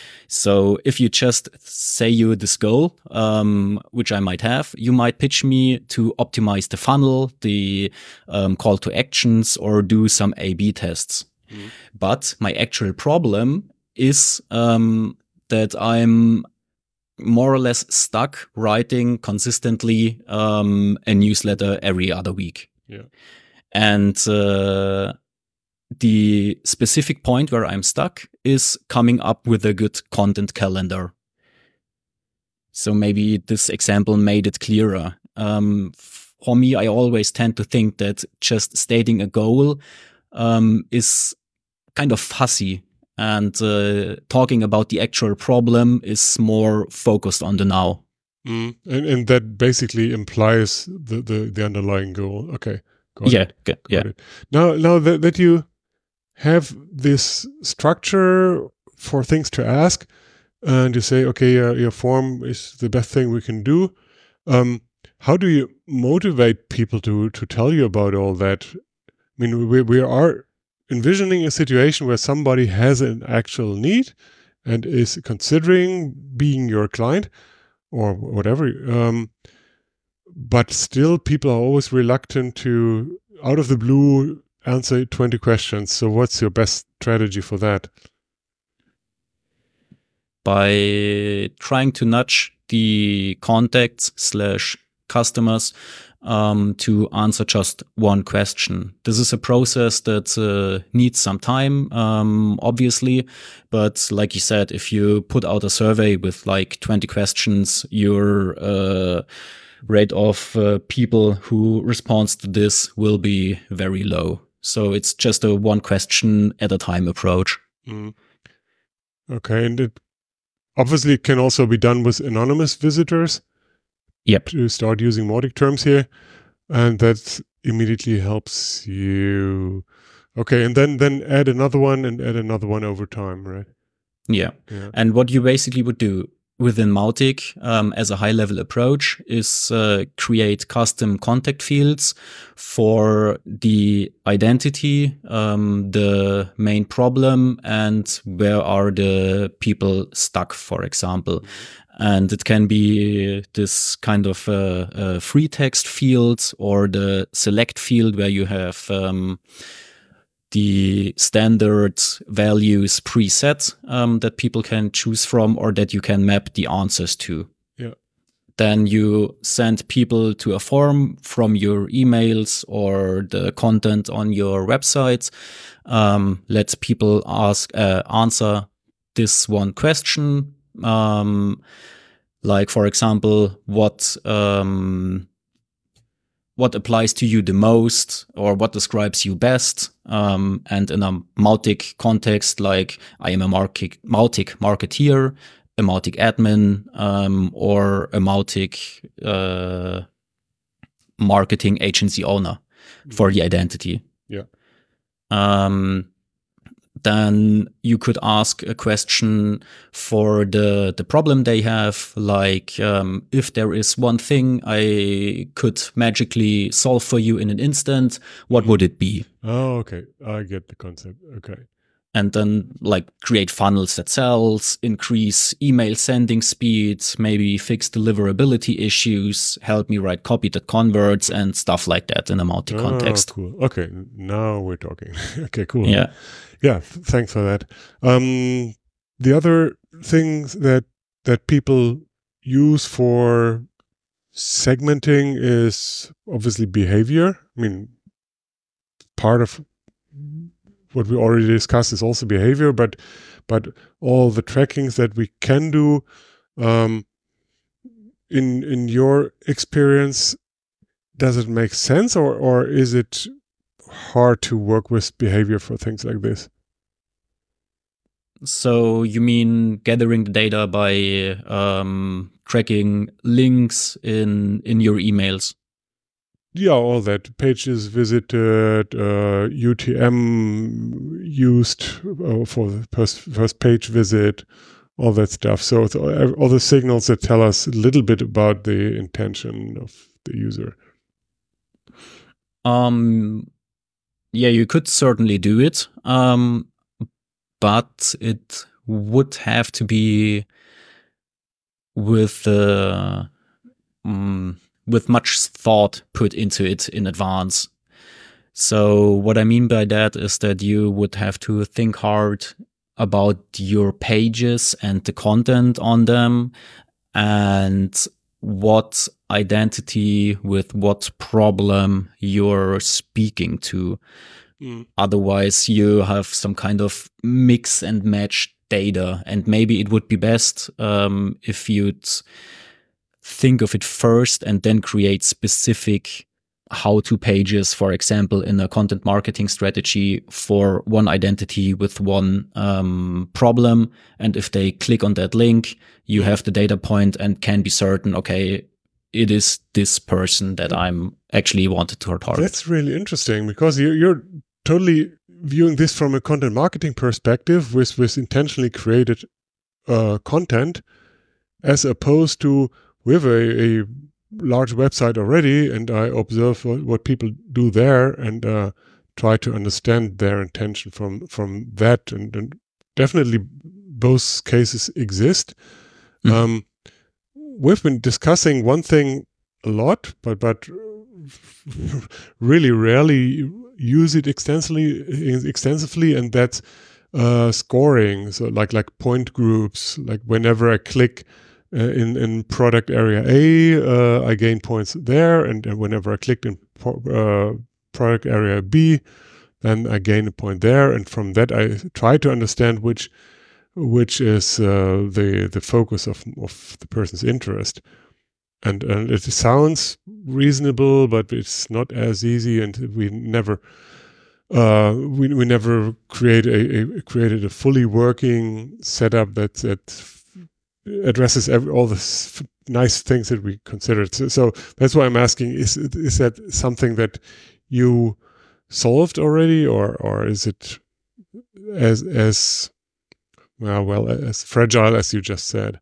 So if you just say you this goal, um, which I might have, you might pitch me to optimize the funnel, the um, call to actions, or do some A B tests. Mm-hmm. But my actual problem is um, that I'm more or less stuck writing consistently um, a newsletter every other week. Yeah. And uh, the specific point where I'm stuck is coming up with a good content calendar. So maybe this example made it clearer. Um, for me, I always tend to think that just stating a goal um, is kind of fussy, and uh, talking about the actual problem is more focused on the now. Mm. And, and that basically implies the, the, the underlying goal. Okay. Got yeah. It. Got yeah. It. Now, now that, that you have this structure for things to ask, and you say, okay, uh, your form is the best thing we can do. Um, how do you motivate people to to tell you about all that? I mean, we we are envisioning a situation where somebody has an actual need and is considering being your client or whatever, um, but still people are always reluctant to, out of the blue, answer twenty questions. So what's your best strategy for that? By trying to nudge the contacts slash customers um, to answer just one question. This is a process that uh, needs some time, um, obviously. But like you said, if you put out a survey with like twenty questions, your uh, rate of uh, people who responds to this will be very low. So it's just a one question at a time approach. Mm. Okay, and it obviously can also be done with anonymous visitors. Yep. To start using Mautic terms here. And that's immediately helps you. Okay, and then then add another one and add another one over time, right? Yeah. Yeah. And what you basically would do within Mautic um, as a high-level approach is uh, create custom contact fields for the identity, um, the main problem, and where are the people stuck, for example. And it can be this kind of uh, uh, free text field or the select field where you have um, the standard values preset um, that people can choose from or that you can map the answers to. Yeah. Then you send people to a form from your emails or the content on your websites. Um, let people ask, uh, answer this one question. Um, like, for example, what um, what applies to you the most or what describes you best. Um, and in a Mautic context, like I am a Mautic, Mautic marketeer, a Mautic admin, um, or a Mautic uh, marketing agency owner for the identity. Yeah. Um, then you could ask a question for the, the problem they have, like um, if there is one thing I could magically solve for you in an instant, what would it be? Oh, okay. I get the concept. Okay. And then like create funnels that sells, increase email sending speed, maybe fix deliverability issues, help me write copy that converts and stuff like that in a Mautic Oh, context. cool. Okay. Now we're talking. Okay, cool. Yeah. Yeah, th- thanks for that. Um, the other things that that people use for segmenting is obviously behavior. I mean, part of what we already discussed is also behavior, but but all the trackings that we can do, um, in in your experience, does it make sense, or or is it hard to work with behavior for things like this? So you mean gathering the data by um, tracking links in in your emails? Yeah, all that. Pages visited, uh, U T M used uh, for the first, first page visit, all that stuff. So it's all, all the signals that tell us a little bit about the intention of the user. Um, yeah, you could certainly do it, um, but it would have to be with uh, um, with much thought put into it in advance. So what I mean by that is that you would have to think hard about your pages and the content on them and what identity with what problem you're speaking to. Mm. Otherwise, you have some kind of mix and match data. And maybe it would be best um, if you'd think of it first and then create specific how-to pages, for example, in a content marketing strategy for one identity with one um, problem. And if they click on that link, you have the data point and can be certain, okay, it is this person that I'm actually wanted to target. That's really interesting because you're, you're totally viewing this from a content marketing perspective with, with intentionally created uh, content, as opposed to we have a, a large website already, and I observe what, what people do there and uh, try to understand their intention from from that. And, and definitely both cases exist. Mm-hmm. Um, we've been discussing one thing a lot, but but really rarely use it extensively, extensively, and that's uh, scoring. So like like point groups. Like whenever I click Uh, in, in product area A, uh, I gain points there, and, and whenever I clicked in pro, uh, product area B, then I gain a point there, and from that I try to understand which which is uh, the the focus of of the person's interest, and and it sounds reasonable, but it's not as easy, and we never uh, we we never create a, a created a fully working setup that that. addresses every, all the f- nice things that we considered. So, so that's why I'm asking, is is that something that you solved already, or or is it as as well, well as fragile as you just said?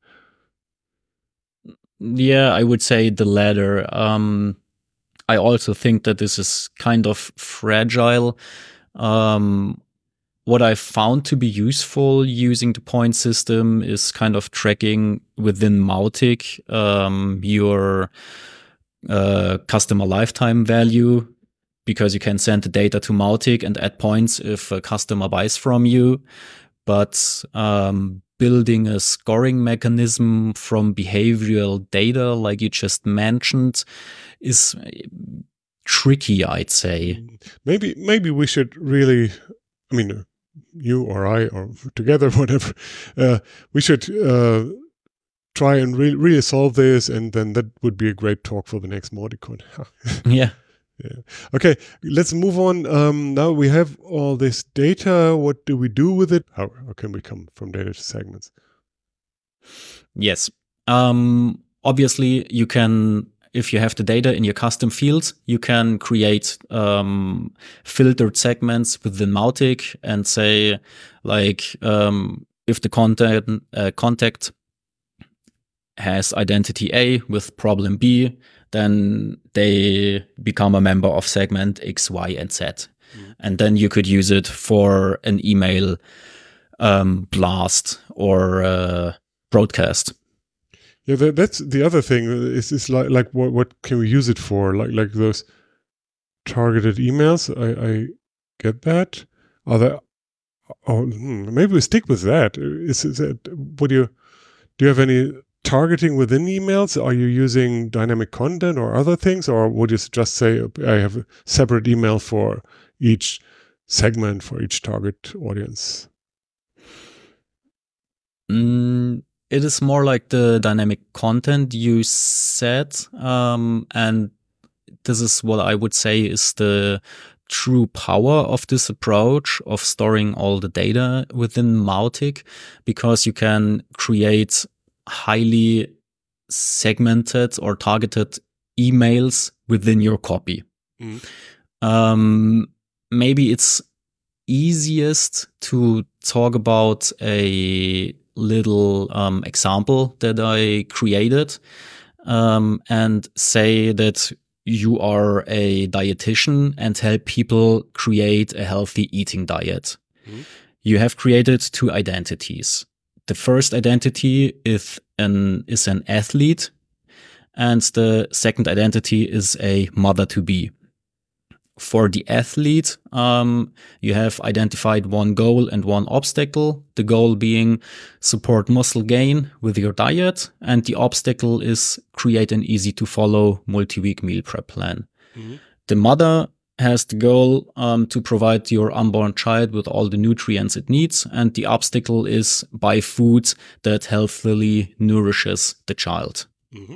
Yeah, I would say the latter. Um, I also think that this is kind of fragile. Um, what I found to be useful using the point system is kind of tracking within Mautic um, your uh, customer lifetime value, because you can send the data to Mautic and add points if a customer buys from you. But um, building a scoring mechanism from behavioral data, like you just mentioned, is tricky, I'd say. Maybe maybe we should really, I mean, you or I or together, whatever, uh, we should uh, try and re- really solve this, and then that would be a great talk for the next Mauticon. Yeah. Yeah. Okay, let's move on. Um, now we have all this data. What do we do with it? How, how can we come from data to segments? Yes. Um, obviously, you can, if you have the data in your custom fields, you can create um, filtered segments within Mautic and say, like, um, if the content, uh, contact has identity A with problem B, then they become a member of segment X, Y, and Z. Mm. And then you could use it for an email um, blast or uh, broadcast. Yeah, that, that's the other thing. Is is like like what what can we use it for? Like like those targeted emails. I, I get that. Are there? Oh, hmm, maybe we stick with that. Is, is that? Would you? Do you have any targeting within emails? Are you using dynamic content or other things, or would you just say I have a separate email for each segment, for each target audience? Mm, it is more like the dynamic content you said, um, and this is what I would say is the true power of this approach of storing all the data within Mautic, because you can create highly segmented or targeted emails within your copy. Mm. Um, maybe it's easiest to talk about a little um, example that I created um, and say that you are a dietitian and help people create a healthy eating diet. Mm. You have created two identities. The first identity is an is an athlete, and the second identity is a mother-to-be. For the athlete, um, you have identified one goal and one obstacle. The goal being support muscle gain with your diet, and the obstacle is create an easy-to-follow multi-week meal prep plan. Mm-hmm. The mother has the goal um, to provide your unborn child with all the nutrients it needs, and the obstacle is buy food that healthily nourishes the child. Mm-hmm.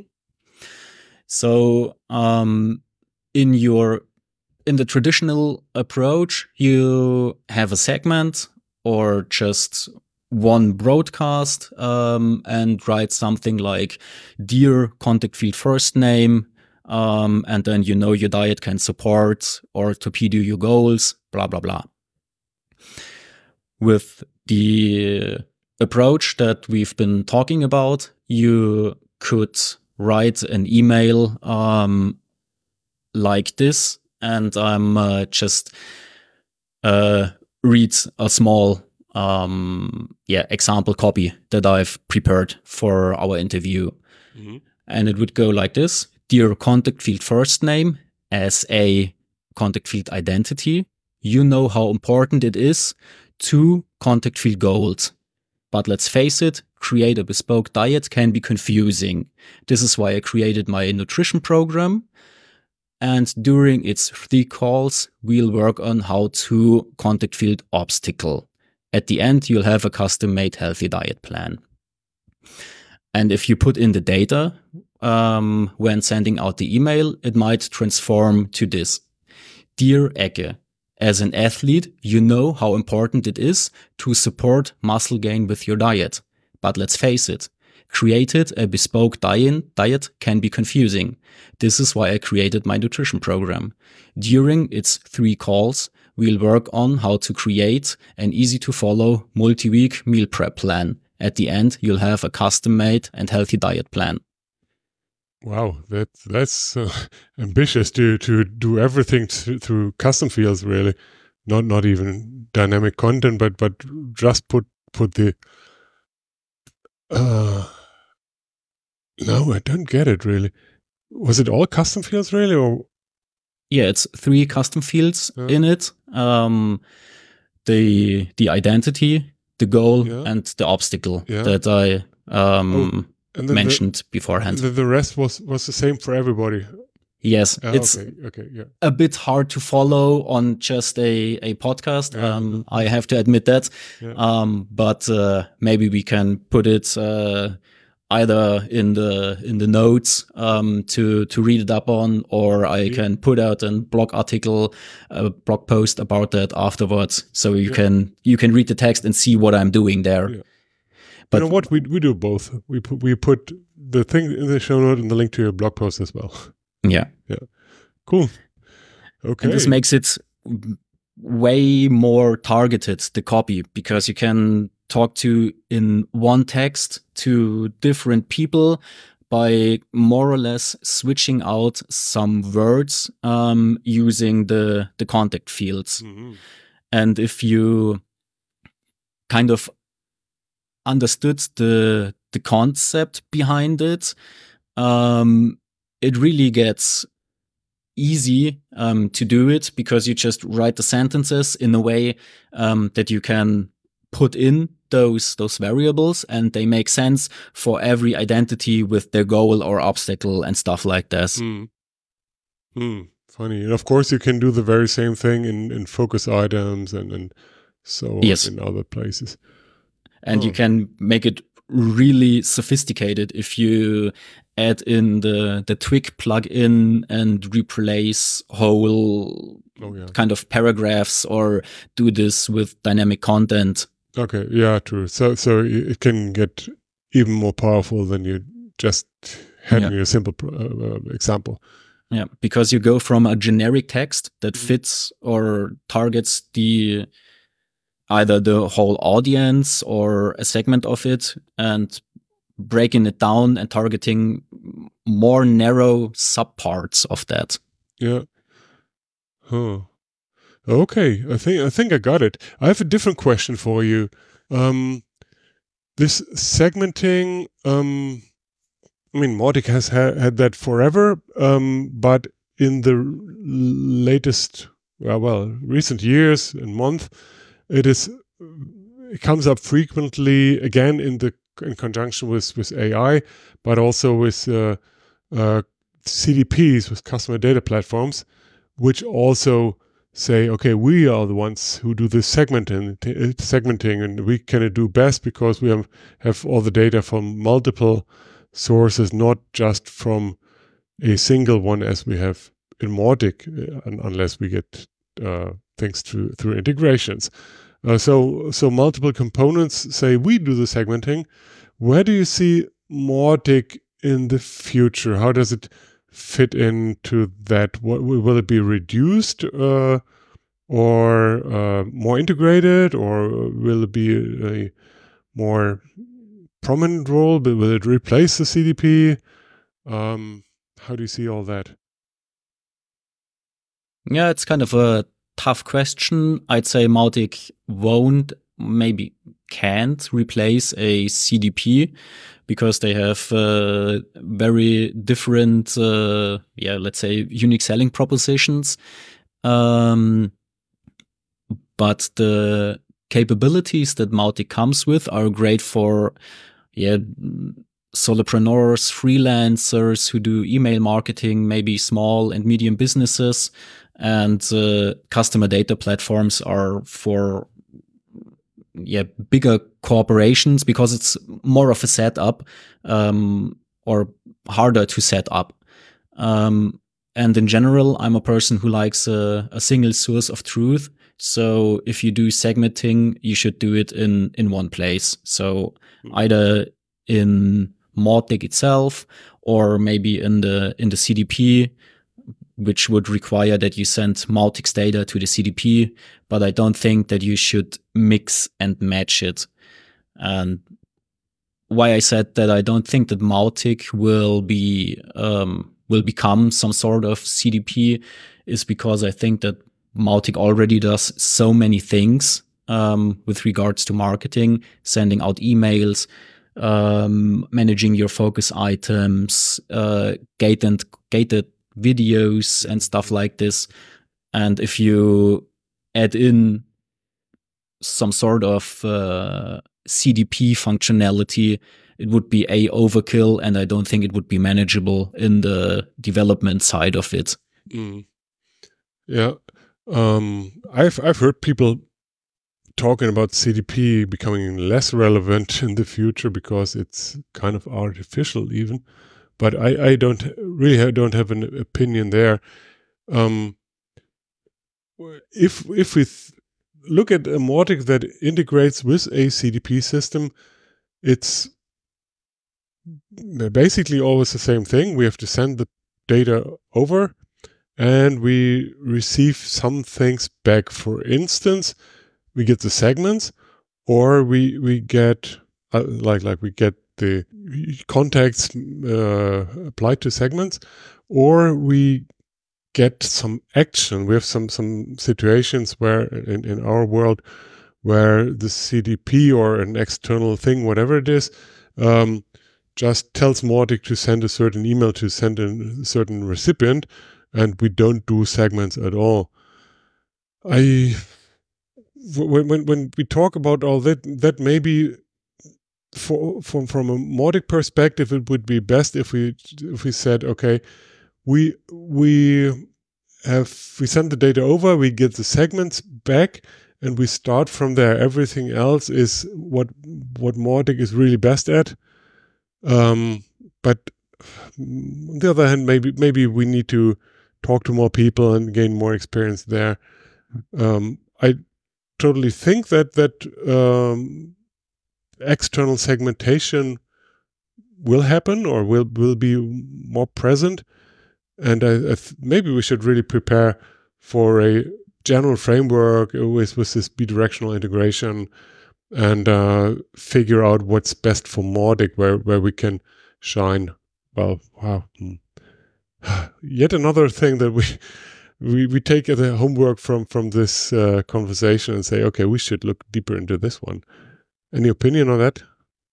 So um, in your in the traditional approach, you have a segment or just one broadcast um, and write something like dear contact field first name, Um, and then you know your diet can support or torpedo your goals, blah, blah, blah. With the approach that we've been talking about, you could write an email um, like this, and I'm uh, just uh, read a small um, yeah example copy that I've prepared for our interview. Mm-hmm. And it would go like this. Dear contact field first name, as a contact field identity, you know how important it is to contact field goals. But let's face it, create a bespoke diet can be confusing. This is why I created my nutrition program. And during its three calls, we'll work on how to contact field obstacle. At the end, you'll have a custom-made healthy diet plan. And if you put in the data, Um, when sending out the email, it might transform to this. Dear Ecke, as an athlete, you know how important it is to support muscle gain with your diet. But let's face it, created a bespoke diet, diet can be confusing. This is why I created my nutrition program. During its three calls, we'll work on how to create an easy-to-follow multi-week meal prep plan. At the end, you'll have a custom-made and healthy diet plan. Wow, that, that's uh, ambitious to, to do everything th- through custom fields, really. Not not even dynamic content, but but just put put the. Uh, no, I don't get it really. Was it all custom fields really, or? Yeah, it's three custom fields yeah. in it. Um, the the identity, the goal, yeah. and the obstacle yeah. that I um, oh, and mentioned the, beforehand. The, the rest was was the same for everybody. Yes, ah, it's okay, okay, yeah. a bit hard to follow on just a, a podcast. Yeah. Um, I have to admit that. Yeah. Um, but uh, maybe we can put it uh, either in the in the notes um, to to read it up on, or I yeah. can put out a blog article, a blog post about that afterwards, so you yeah. can you can read the text and see what I'm doing there. Yeah. But you know what? We we do both. We put we put the thing in the show note and the link to your blog post as well. Yeah. Yeah. Cool. Okay. And this makes it way more targeted, the copy, because you can talk to in one text to different people by more or less switching out some words um, using the, the contact fields. Mm-hmm. And if you kind of understood the the concept behind it, um, it really gets easy um, to do it, because you just write the sentences in a way um, that you can put in those those variables, and they make sense for every identity with their goal or obstacle and stuff like this. Mm. Mm. Funny. And of course you can do the very same thing in, in focus items and, and so yes. in other places. And oh. you can make it really sophisticated if you add in the, the Twig plugin and replace whole oh, yeah. kind of paragraphs, or do this with dynamic content. Okay, yeah, true. So so it can get even more powerful than you just had yeah. in your simple uh, example. Yeah, because you go from a generic text that fits or targets the either the whole audience or a segment of it, and breaking it down and targeting more narrow subparts of that. Yeah. Huh. Okay, I think I think I got it. I have a different question for you. Um, this segmenting, um, I mean, Mautic has ha- had that forever, um, but in the latest, well, well, recent years and month, it is it comes up frequently again in the in conjunction with with A I, but also with uh, uh, C D Ps, with customer data platforms, which also say, okay, we are the ones who do this segmenting, segmenting, and we can do best because we have, have all the data from multiple sources, not just from a single one as we have in Mautic, uh, unless we get uh, things through through integrations. Uh, so, so multiple components say we do the segmenting. Where do you see Mautic in the future? How does it fit into that? What, will it be reduced uh, or uh, more integrated, or will it be a, a more prominent role? Will it replace the C D P? Um, how do you see all that? Yeah, it's kind of a tough question. I'd say Mautic won't, maybe can't replace a C D P, because they have uh, very different, uh, yeah, let's say unique selling propositions. Um, but the capabilities that Mautic comes with are great for, yeah, solopreneurs, freelancers who do email marketing, maybe small and medium businesses, and uh, customer data platforms are for yeah bigger corporations, because it's more of a setup um, or harder to set up. Um, and in general, I'm a person who likes a, a single source of truth. So if you do segmenting, you should do it in in one place. So either in Mautic itself, or maybe in the in the C D P, which would require that you send Mautic's data to the C D P. But I don't think that you should mix and match it. And why I said that I don't think that Mautic will be um, will become some sort of C D P is because I think that Mautic already does so many things um, with regards to marketing, sending out emails, um, managing your focus items, uh, gated gated videos and stuff like this. And if you add in some sort of uh, C D P functionality, it would be a overkill, and I don't think it would be manageable in the development side of it. Mm. Yeah, um, I've I've heard people talking about C D P becoming less relevant in the future because it's kind of artificial, even. But I, I don't really have, don't have an opinion there. Um, if if we th- look at a Mautic that integrates with a C D P system, it's basically always the same thing. We have to send the data over, and we receive some things back. For instance, we get the segments, or we we get uh, like like we get the contacts uh, applied to segments, or we get some action. We have some some situations where in, in our world where the C D P or an external thing, whatever it is, um, just tells Mautic to send a certain email to send a certain recipient, and we don't do segments at all. I when when when we talk about all that, that maybe for from from a Mautic perspective, it would be best if we if we said, okay, we we have we send the data over, we get the segments back, and we start from there. Everything else is what what Mautic is really best at. Um, but on the other hand, maybe maybe we need to talk to more people and gain more experience there. Um, I totally think that that um, external segmentation will happen or will will be more present, and I, I th- maybe we should really prepare for a general framework with with this bidirectional integration, and uh, figure out what's best for Mautic, where where we can shine. Well, wow, yet another thing that we. We we take the homework from from this uh, conversation and say, okay, we should look deeper into this one. Any opinion on that?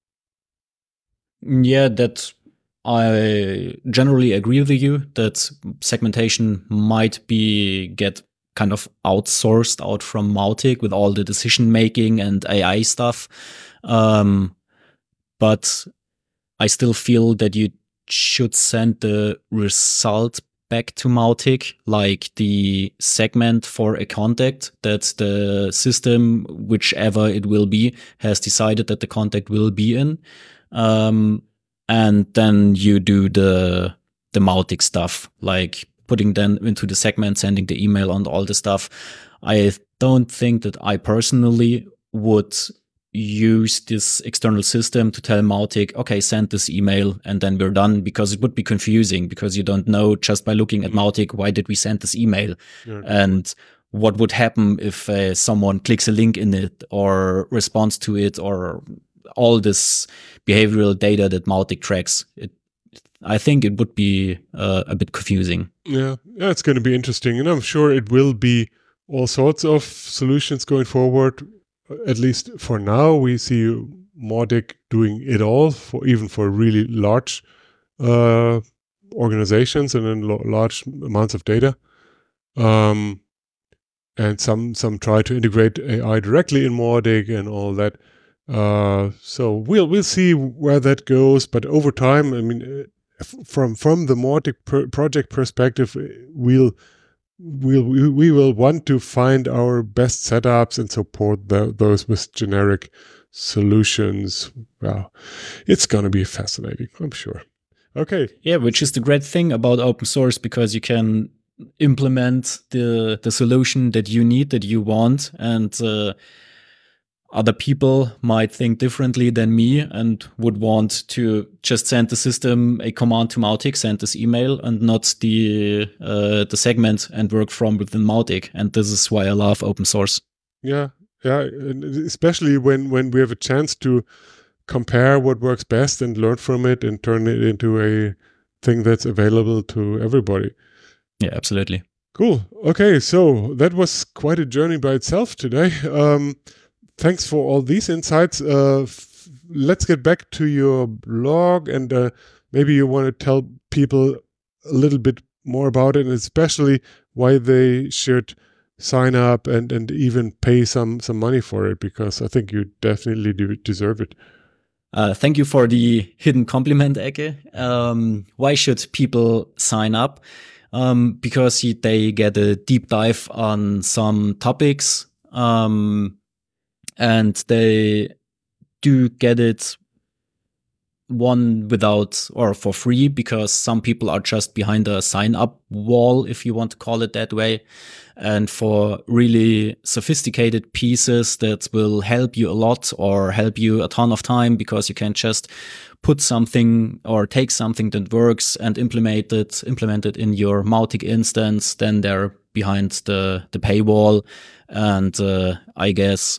Yeah, that I generally agree with you that segmentation might be get kind of outsourced out from Mautic with all the decision making and A I stuff. Um, but I still feel that you should send the result back to Mautic, like the segment for a contact that the system, whichever it will be, has decided that the contact will be in. Um, and then you do the the Mautic stuff, like putting them into the segment, sending the email and all the stuff. I don't think that I personally would use this external system to tell Mautic, okay, send this email and then we're done, because it would be confusing, because you don't know just by looking at Mautic, why did we send this email? Yeah. And what would happen if uh, someone clicks a link in it or responds to it, or all this behavioral data that Mautic tracks. It, I think it would be uh, a bit confusing. Yeah, yeah, it's going to be interesting. And I'm sure it will be all sorts of solutions going forward. At least for now, we see Mautic doing it all, for even for really large uh, organizations and then lo- large amounts of data. Um, and some some try to integrate A I directly in Mautic and all that. Uh, so we'll we'll see where that goes. But over time, I mean, from from the Mautic per- project perspective, we'll. We'll, we we will want to find our best setups and support the, those with generic solutions. Well, it's going to be fascinating, I'm sure. Okay. Yeah, which is the great thing about open source, because you can implement the the solution that you need, that you want. And uh, other people might think differently than me and would want to just send the system a command to Mautic, send this email, and not the uh, the segment and work from within Mautic. And this is why I love open source. Yeah, yeah, and especially when, when we have a chance to compare what works best and learn from it and turn it into a thing that's available to everybody. Yeah, absolutely. Cool. Okay, so that was quite a journey by itself today. Um, thanks for all these insights. Uh, f- let's get back to your blog, and uh, maybe you want to tell people a little bit more about it, and especially why they should sign up and, and even pay some, some money for it, because I think you definitely do deserve it. Uh, thank you for the hidden compliment, Ecke. Um, why should people sign up? Um, because he, they get a deep dive on some topics, um, and they do get it one without or for free, because some people are just behind a sign up wall, if you want to call it that way. And for really sophisticated pieces that will help you a lot or help you a ton of time, because you can just put something or take something that works and implement it, implement it in your Mautic instance, then they're behind the, the paywall. And uh, I guess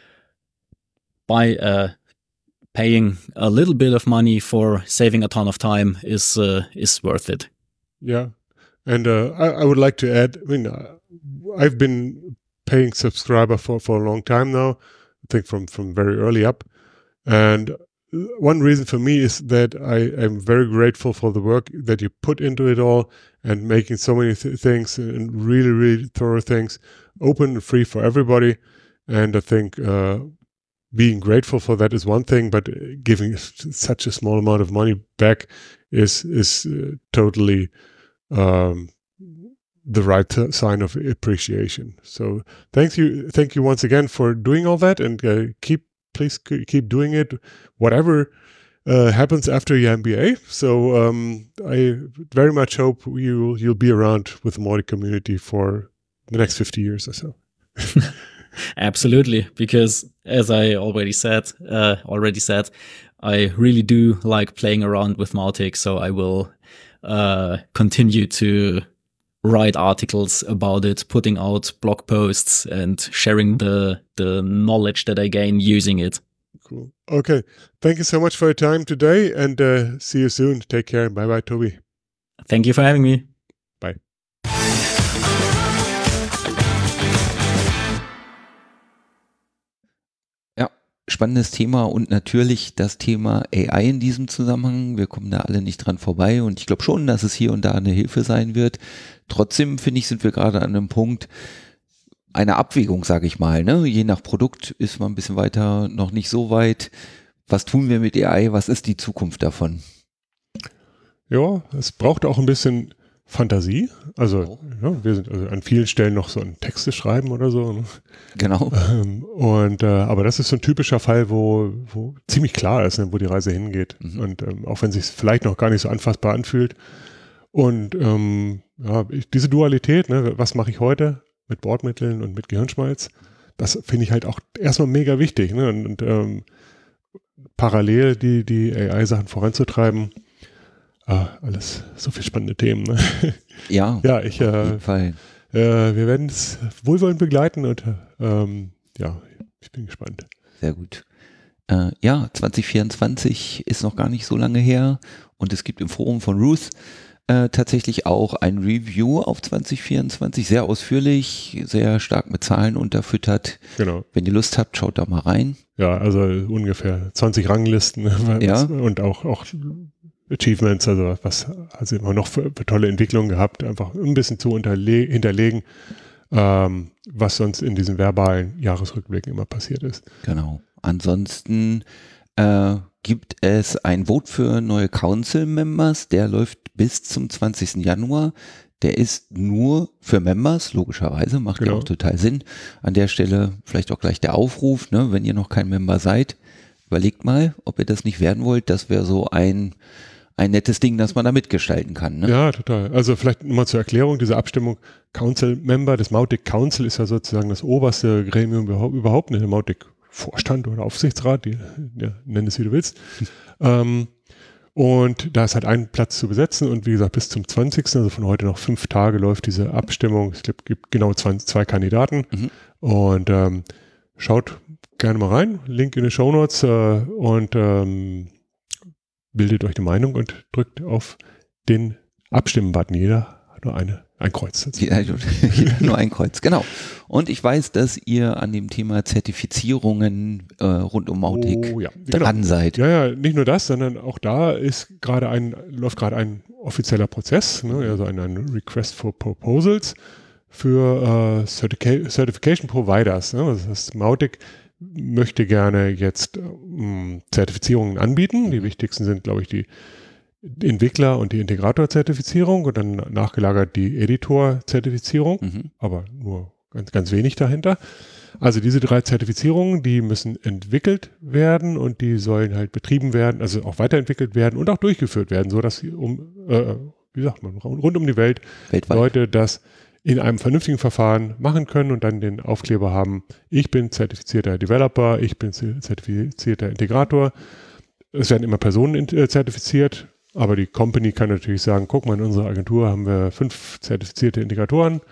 by uh, paying a little bit of money for saving a ton of time is uh, is worth it. Yeah. And uh, I, I would like to add, I mean, uh, I've been paying subscriber for, for a long time now, I think from, from very early up. And one reason for me is that I am very grateful for the work that you put into it all, and making so many th- things and really, really thorough things open and free for everybody. And I think uh, being grateful for that is one thing, but giving such a small amount of money back is, is uh, totally um, the right t- sign of appreciation. So thank you, thank you once again for doing all that, and uh, keep, please c- keep doing it, whatever uh, happens after your M B A. So um, I very much hope you you'll be around with the Mautic community for the next fifty years or so. Absolutely, because as I already said, uh, already said, I really do like playing around with Mautic, so I will uh, continue to write articles about it, putting out blog posts, and sharing the the knowledge that I gain using it. Cool. Okay. Thank you so much for your time today, and uh, see you soon. Take care. Bye bye, Toby. Thank you for having me. Bye. Ja, spannendes Thema, und natürlich das Thema A I in diesem Zusammenhang. Wir kommen da alle nicht dran vorbei, und ich glaube schon, dass es hier und da eine Hilfe sein wird. Trotzdem, finde ich, sind wir gerade an einem Punkt einer Abwägung, sage ich mal. Ne? Je nach Produkt ist man ein bisschen weiter, noch nicht so weit. Was tun wir mit A I? Was ist die Zukunft davon? Ja, es braucht auch ein bisschen Fantasie. Also ja, wir sind also an vielen Stellen noch so an Texte schreiben oder so. Ne? Genau. Ähm, und äh, aber das ist so ein typischer Fall, wo, wo ziemlich klar ist, ne, wo die Reise hingeht. Mhm. Und ähm, auch wenn es sich vielleicht noch gar nicht so anfassbar anfühlt. Und ähm, ja, ich, diese Dualität, ne, was mache ich heute mit Bordmitteln und mit Gehirnschmalz, das finde ich halt auch erstmal mega wichtig. Ne? Und, und ähm, parallel die, die A I-Sachen voranzutreiben. Ah, alles so viele spannende Themen. Ne? Ja, ja, ich, auf äh, jeden Fall. Äh, wir werden es wohlwollend begleiten, und ähm, ja, ich bin gespannt. Sehr gut. Äh, ja, zwanzig vierundzwanzig ist noch gar nicht so lange her, und es gibt im Forum von Ruth äh, tatsächlich auch ein Review auf zwanzig vierundzwanzig, sehr ausführlich, sehr stark mit Zahlen unterfüttert. Genau. Wenn ihr Lust habt, schaut da mal rein. Ja, also ungefähr zwanzig Ranglisten ja. und auch, auch Achievements, also was also immer noch für, für tolle Entwicklungen gehabt, einfach ein bisschen zu unterle- hinterlegen, ähm, was sonst in diesen verbalen Jahresrückblicken immer passiert ist. Genau. Ansonsten äh, gibt es ein Vote für neue Council-Members, der läuft bis zum zwanzigsten Januar. Der ist nur für Members, logischerweise, macht genau. ja auch total Sinn. An der Stelle vielleicht auch gleich der Aufruf, ne, wenn ihr noch kein Member seid, überlegt mal, ob ihr das nicht werden wollt. Das wäre so ein ein nettes Ding, das man da mitgestalten kann. Ne? Ja, total. Also vielleicht nochmal zur Erklärung, diese Abstimmung, Council-Member, das Mautic Council ist ja sozusagen das oberste Gremium überhaupt in der Mautic Vorstand oder Aufsichtsrat, die, ja, nenn es wie du willst. ähm, und da ist halt ein Platz zu besetzen und wie gesagt, bis zum zwanzigsten, also von heute noch fünf Tage läuft diese Abstimmung. Es gibt, gibt genau zwanzig, zwei Kandidaten mhm. und ähm, schaut gerne mal rein, Link in den Shownotes äh, und ähm, bildet euch die Meinung und drückt auf den Abstimmen-Button. Jeder hat nur eine, ein Kreuz dazu. Ja, nur ein Kreuz, genau. Und ich weiß, dass ihr an dem Thema Zertifizierungen äh, rund um Mautic oh, ja. dran genau. seid. Ja, ja, nicht nur das, sondern auch da ist gerade ein, läuft gerade ein offizieller Prozess, ne, also ein, ein Request for Proposals für äh, Certific- Certification Providers. Ne? Das heißt, Mautic möchte gerne jetzt ähm, Zertifizierungen anbieten. Die wichtigsten sind, glaube ich, die Entwickler- und die Integrator-Zertifizierung und dann nachgelagert die Editor-Zertifizierung, mhm. aber nur ganz, ganz wenig dahinter. Also diese drei Zertifizierungen, die müssen entwickelt werden und die sollen halt betrieben werden, also auch weiterentwickelt werden und auch durchgeführt werden, sodass sie um, äh, wie sagt man, rund um die Welt Weltweit. Leute das in einem vernünftigen Verfahren machen können und dann den Aufkleber haben, ich bin zertifizierter Developer, ich bin zertifizierter Integrator. Es werden immer Personen zertifiziert, aber die Company kann natürlich sagen, guck mal, in unserer Agentur haben wir fünf zertifizierte Integratoren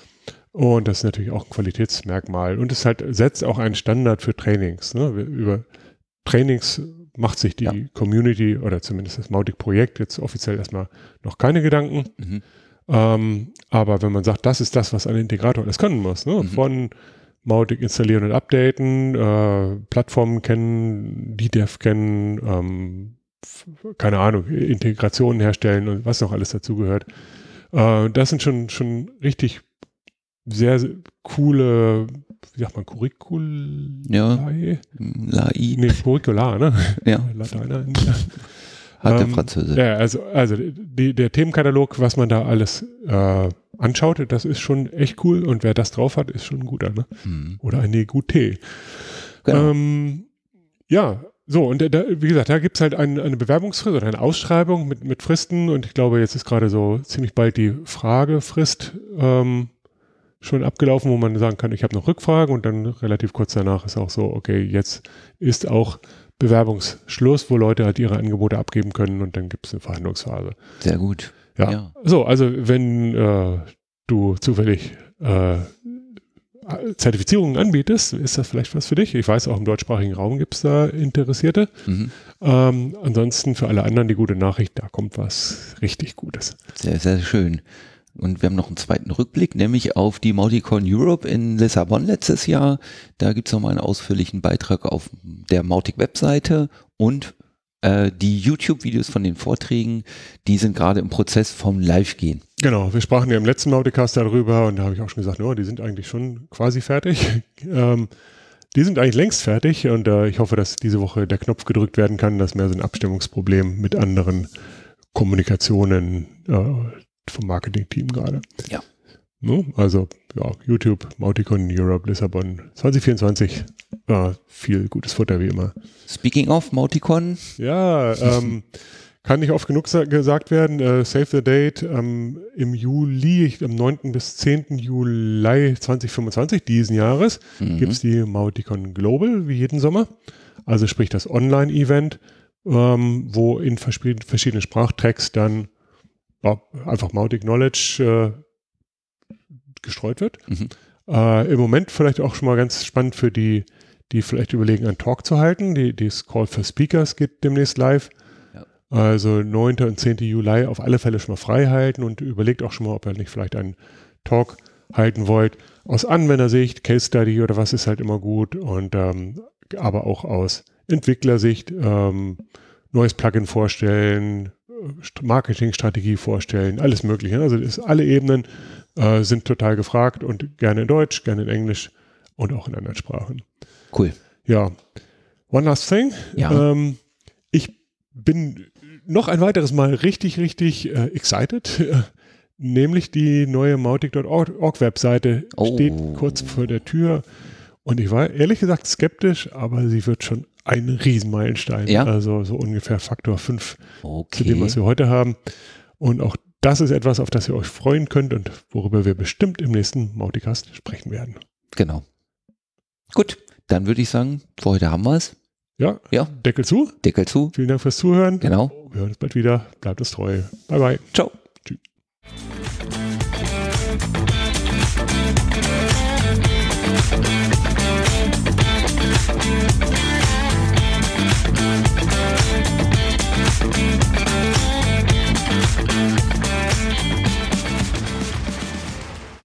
und das ist natürlich auch ein Qualitätsmerkmal und es halt setzt auch einen Standard für Trainings. Ne? Über Trainings macht sich die ja. Community oder zumindest das Mautic-Projekt jetzt offiziell erstmal noch keine Gedanken. Mhm. Ähm, aber wenn man sagt, das ist das, was ein Integrator alles können muss, ne? Mhm. Von Mautic installieren und updaten, äh, Plattformen kennen, D Dev kennen, ähm, f- keine Ahnung, Integrationen herstellen und was noch alles dazugehört. Äh, das sind schon, schon richtig sehr, sehr coole, wie sagt man, Curriculae? Ja, Lai. Nee, Curricula, ne? Ja. Lateiner. Hat der Französe. Ja, also, also die, der Themenkatalog, was man da alles äh, anschaut, das ist schon echt cool und wer das drauf hat, ist schon ein guter, ne? Hm. Oder eine gute. Genau. Ähm, ja, so und da, wie gesagt, da gibt es halt ein, eine Bewerbungsfrist oder eine Ausschreibung mit, mit Fristen und ich glaube, jetzt ist gerade so ziemlich bald die Fragefrist ähm, schon abgelaufen, wo man sagen kann, ich habe noch Rückfragen und dann relativ kurz danach ist auch so, okay, jetzt ist auch Bewerbungsschluss, wo Leute halt ihre Angebote abgeben können und dann gibt es eine Verhandlungsphase. Sehr gut. Ja. ja. So, also wenn äh, du zufällig äh, Zertifizierungen anbietest, ist das vielleicht was für dich. Ich weiß, auch im deutschsprachigen Raum gibt es da Interessierte. Mhm. Ähm, ansonsten für alle anderen die gute Nachricht, da kommt was richtig Gutes. Sehr, sehr schön. Und wir haben noch einen zweiten Rückblick, nämlich auf die Mauticon Europe in Lissabon letztes Jahr. Da gibt es nochmal einen ausführlichen Beitrag auf der Mautic-Webseite und äh, die YouTube-Videos von den Vorträgen, die sind gerade im Prozess vom Live-Gehen. Genau, wir sprachen ja im letzten Mauticast darüber und da habe ich auch schon gesagt, oh, die sind eigentlich schon quasi fertig. ähm, die sind eigentlich längst fertig und äh, ich hoffe, dass diese Woche der Knopf gedrückt werden kann. Das ist mehr so ein Abstimmungsproblem mit anderen Kommunikationen, äh, vom Marketing-Team gerade. Ja. No, also, ja, YouTube, Mauticon Europe, Lissabon zwanzig vierundzwanzig. Äh, viel gutes Futter wie immer. Speaking of Mauticon. Ja, ähm, kann nicht oft genug sa- gesagt werden. Äh, save the date ähm, im Juli, am neunten bis zehnten Juli zwanzig fünfundzwanzig diesen Jahres mhm. gibt es die Mauticon Global, wie jeden Sommer. Also sprich das Online-Event, ähm, wo in vers- verschiedenen Sprachtracks dann einfach Mautic Knowledge äh, gestreut wird. Mhm. Äh, im Moment vielleicht auch schon mal ganz spannend für die, die vielleicht überlegen, einen Talk zu halten. Die, das Call for Speakers geht demnächst live. Ja. Also neunten und zehnten Juli auf alle Fälle schon mal frei halten und überlegt auch schon mal, ob ihr nicht vielleicht einen Talk halten wollt. Aus Anwendersicht, Case Study oder was ist halt immer gut und ähm, aber auch aus Entwicklersicht ähm, neues Plugin vorstellen, Marketingstrategie vorstellen, alles Mögliche. Also das, alle Ebenen äh, sind total gefragt und gerne in Deutsch, gerne in Englisch und auch in anderen Sprachen. Cool. Ja. One last thing. Ja. Ähm, ich bin noch ein weiteres Mal richtig, richtig äh, excited. Äh, nämlich die neue Mautic Punkt org Webseite oh. steht kurz vor der Tür und ich war ehrlich gesagt skeptisch, aber sie wird schon ein Riesenmeilenstein, ja. also so ungefähr Faktor fünf okay. zu dem, was wir heute haben. Und auch das ist etwas, auf das ihr euch freuen könnt und worüber wir bestimmt im nächsten Mauticast sprechen werden. Genau. Gut, dann würde ich sagen, für heute haben wir es. Ja, Ja. Deckel zu. Deckel zu. Vielen Dank fürs Zuhören. Genau. Wir hören uns bald wieder. Bleibt uns treu. Bye, bye. Ciao.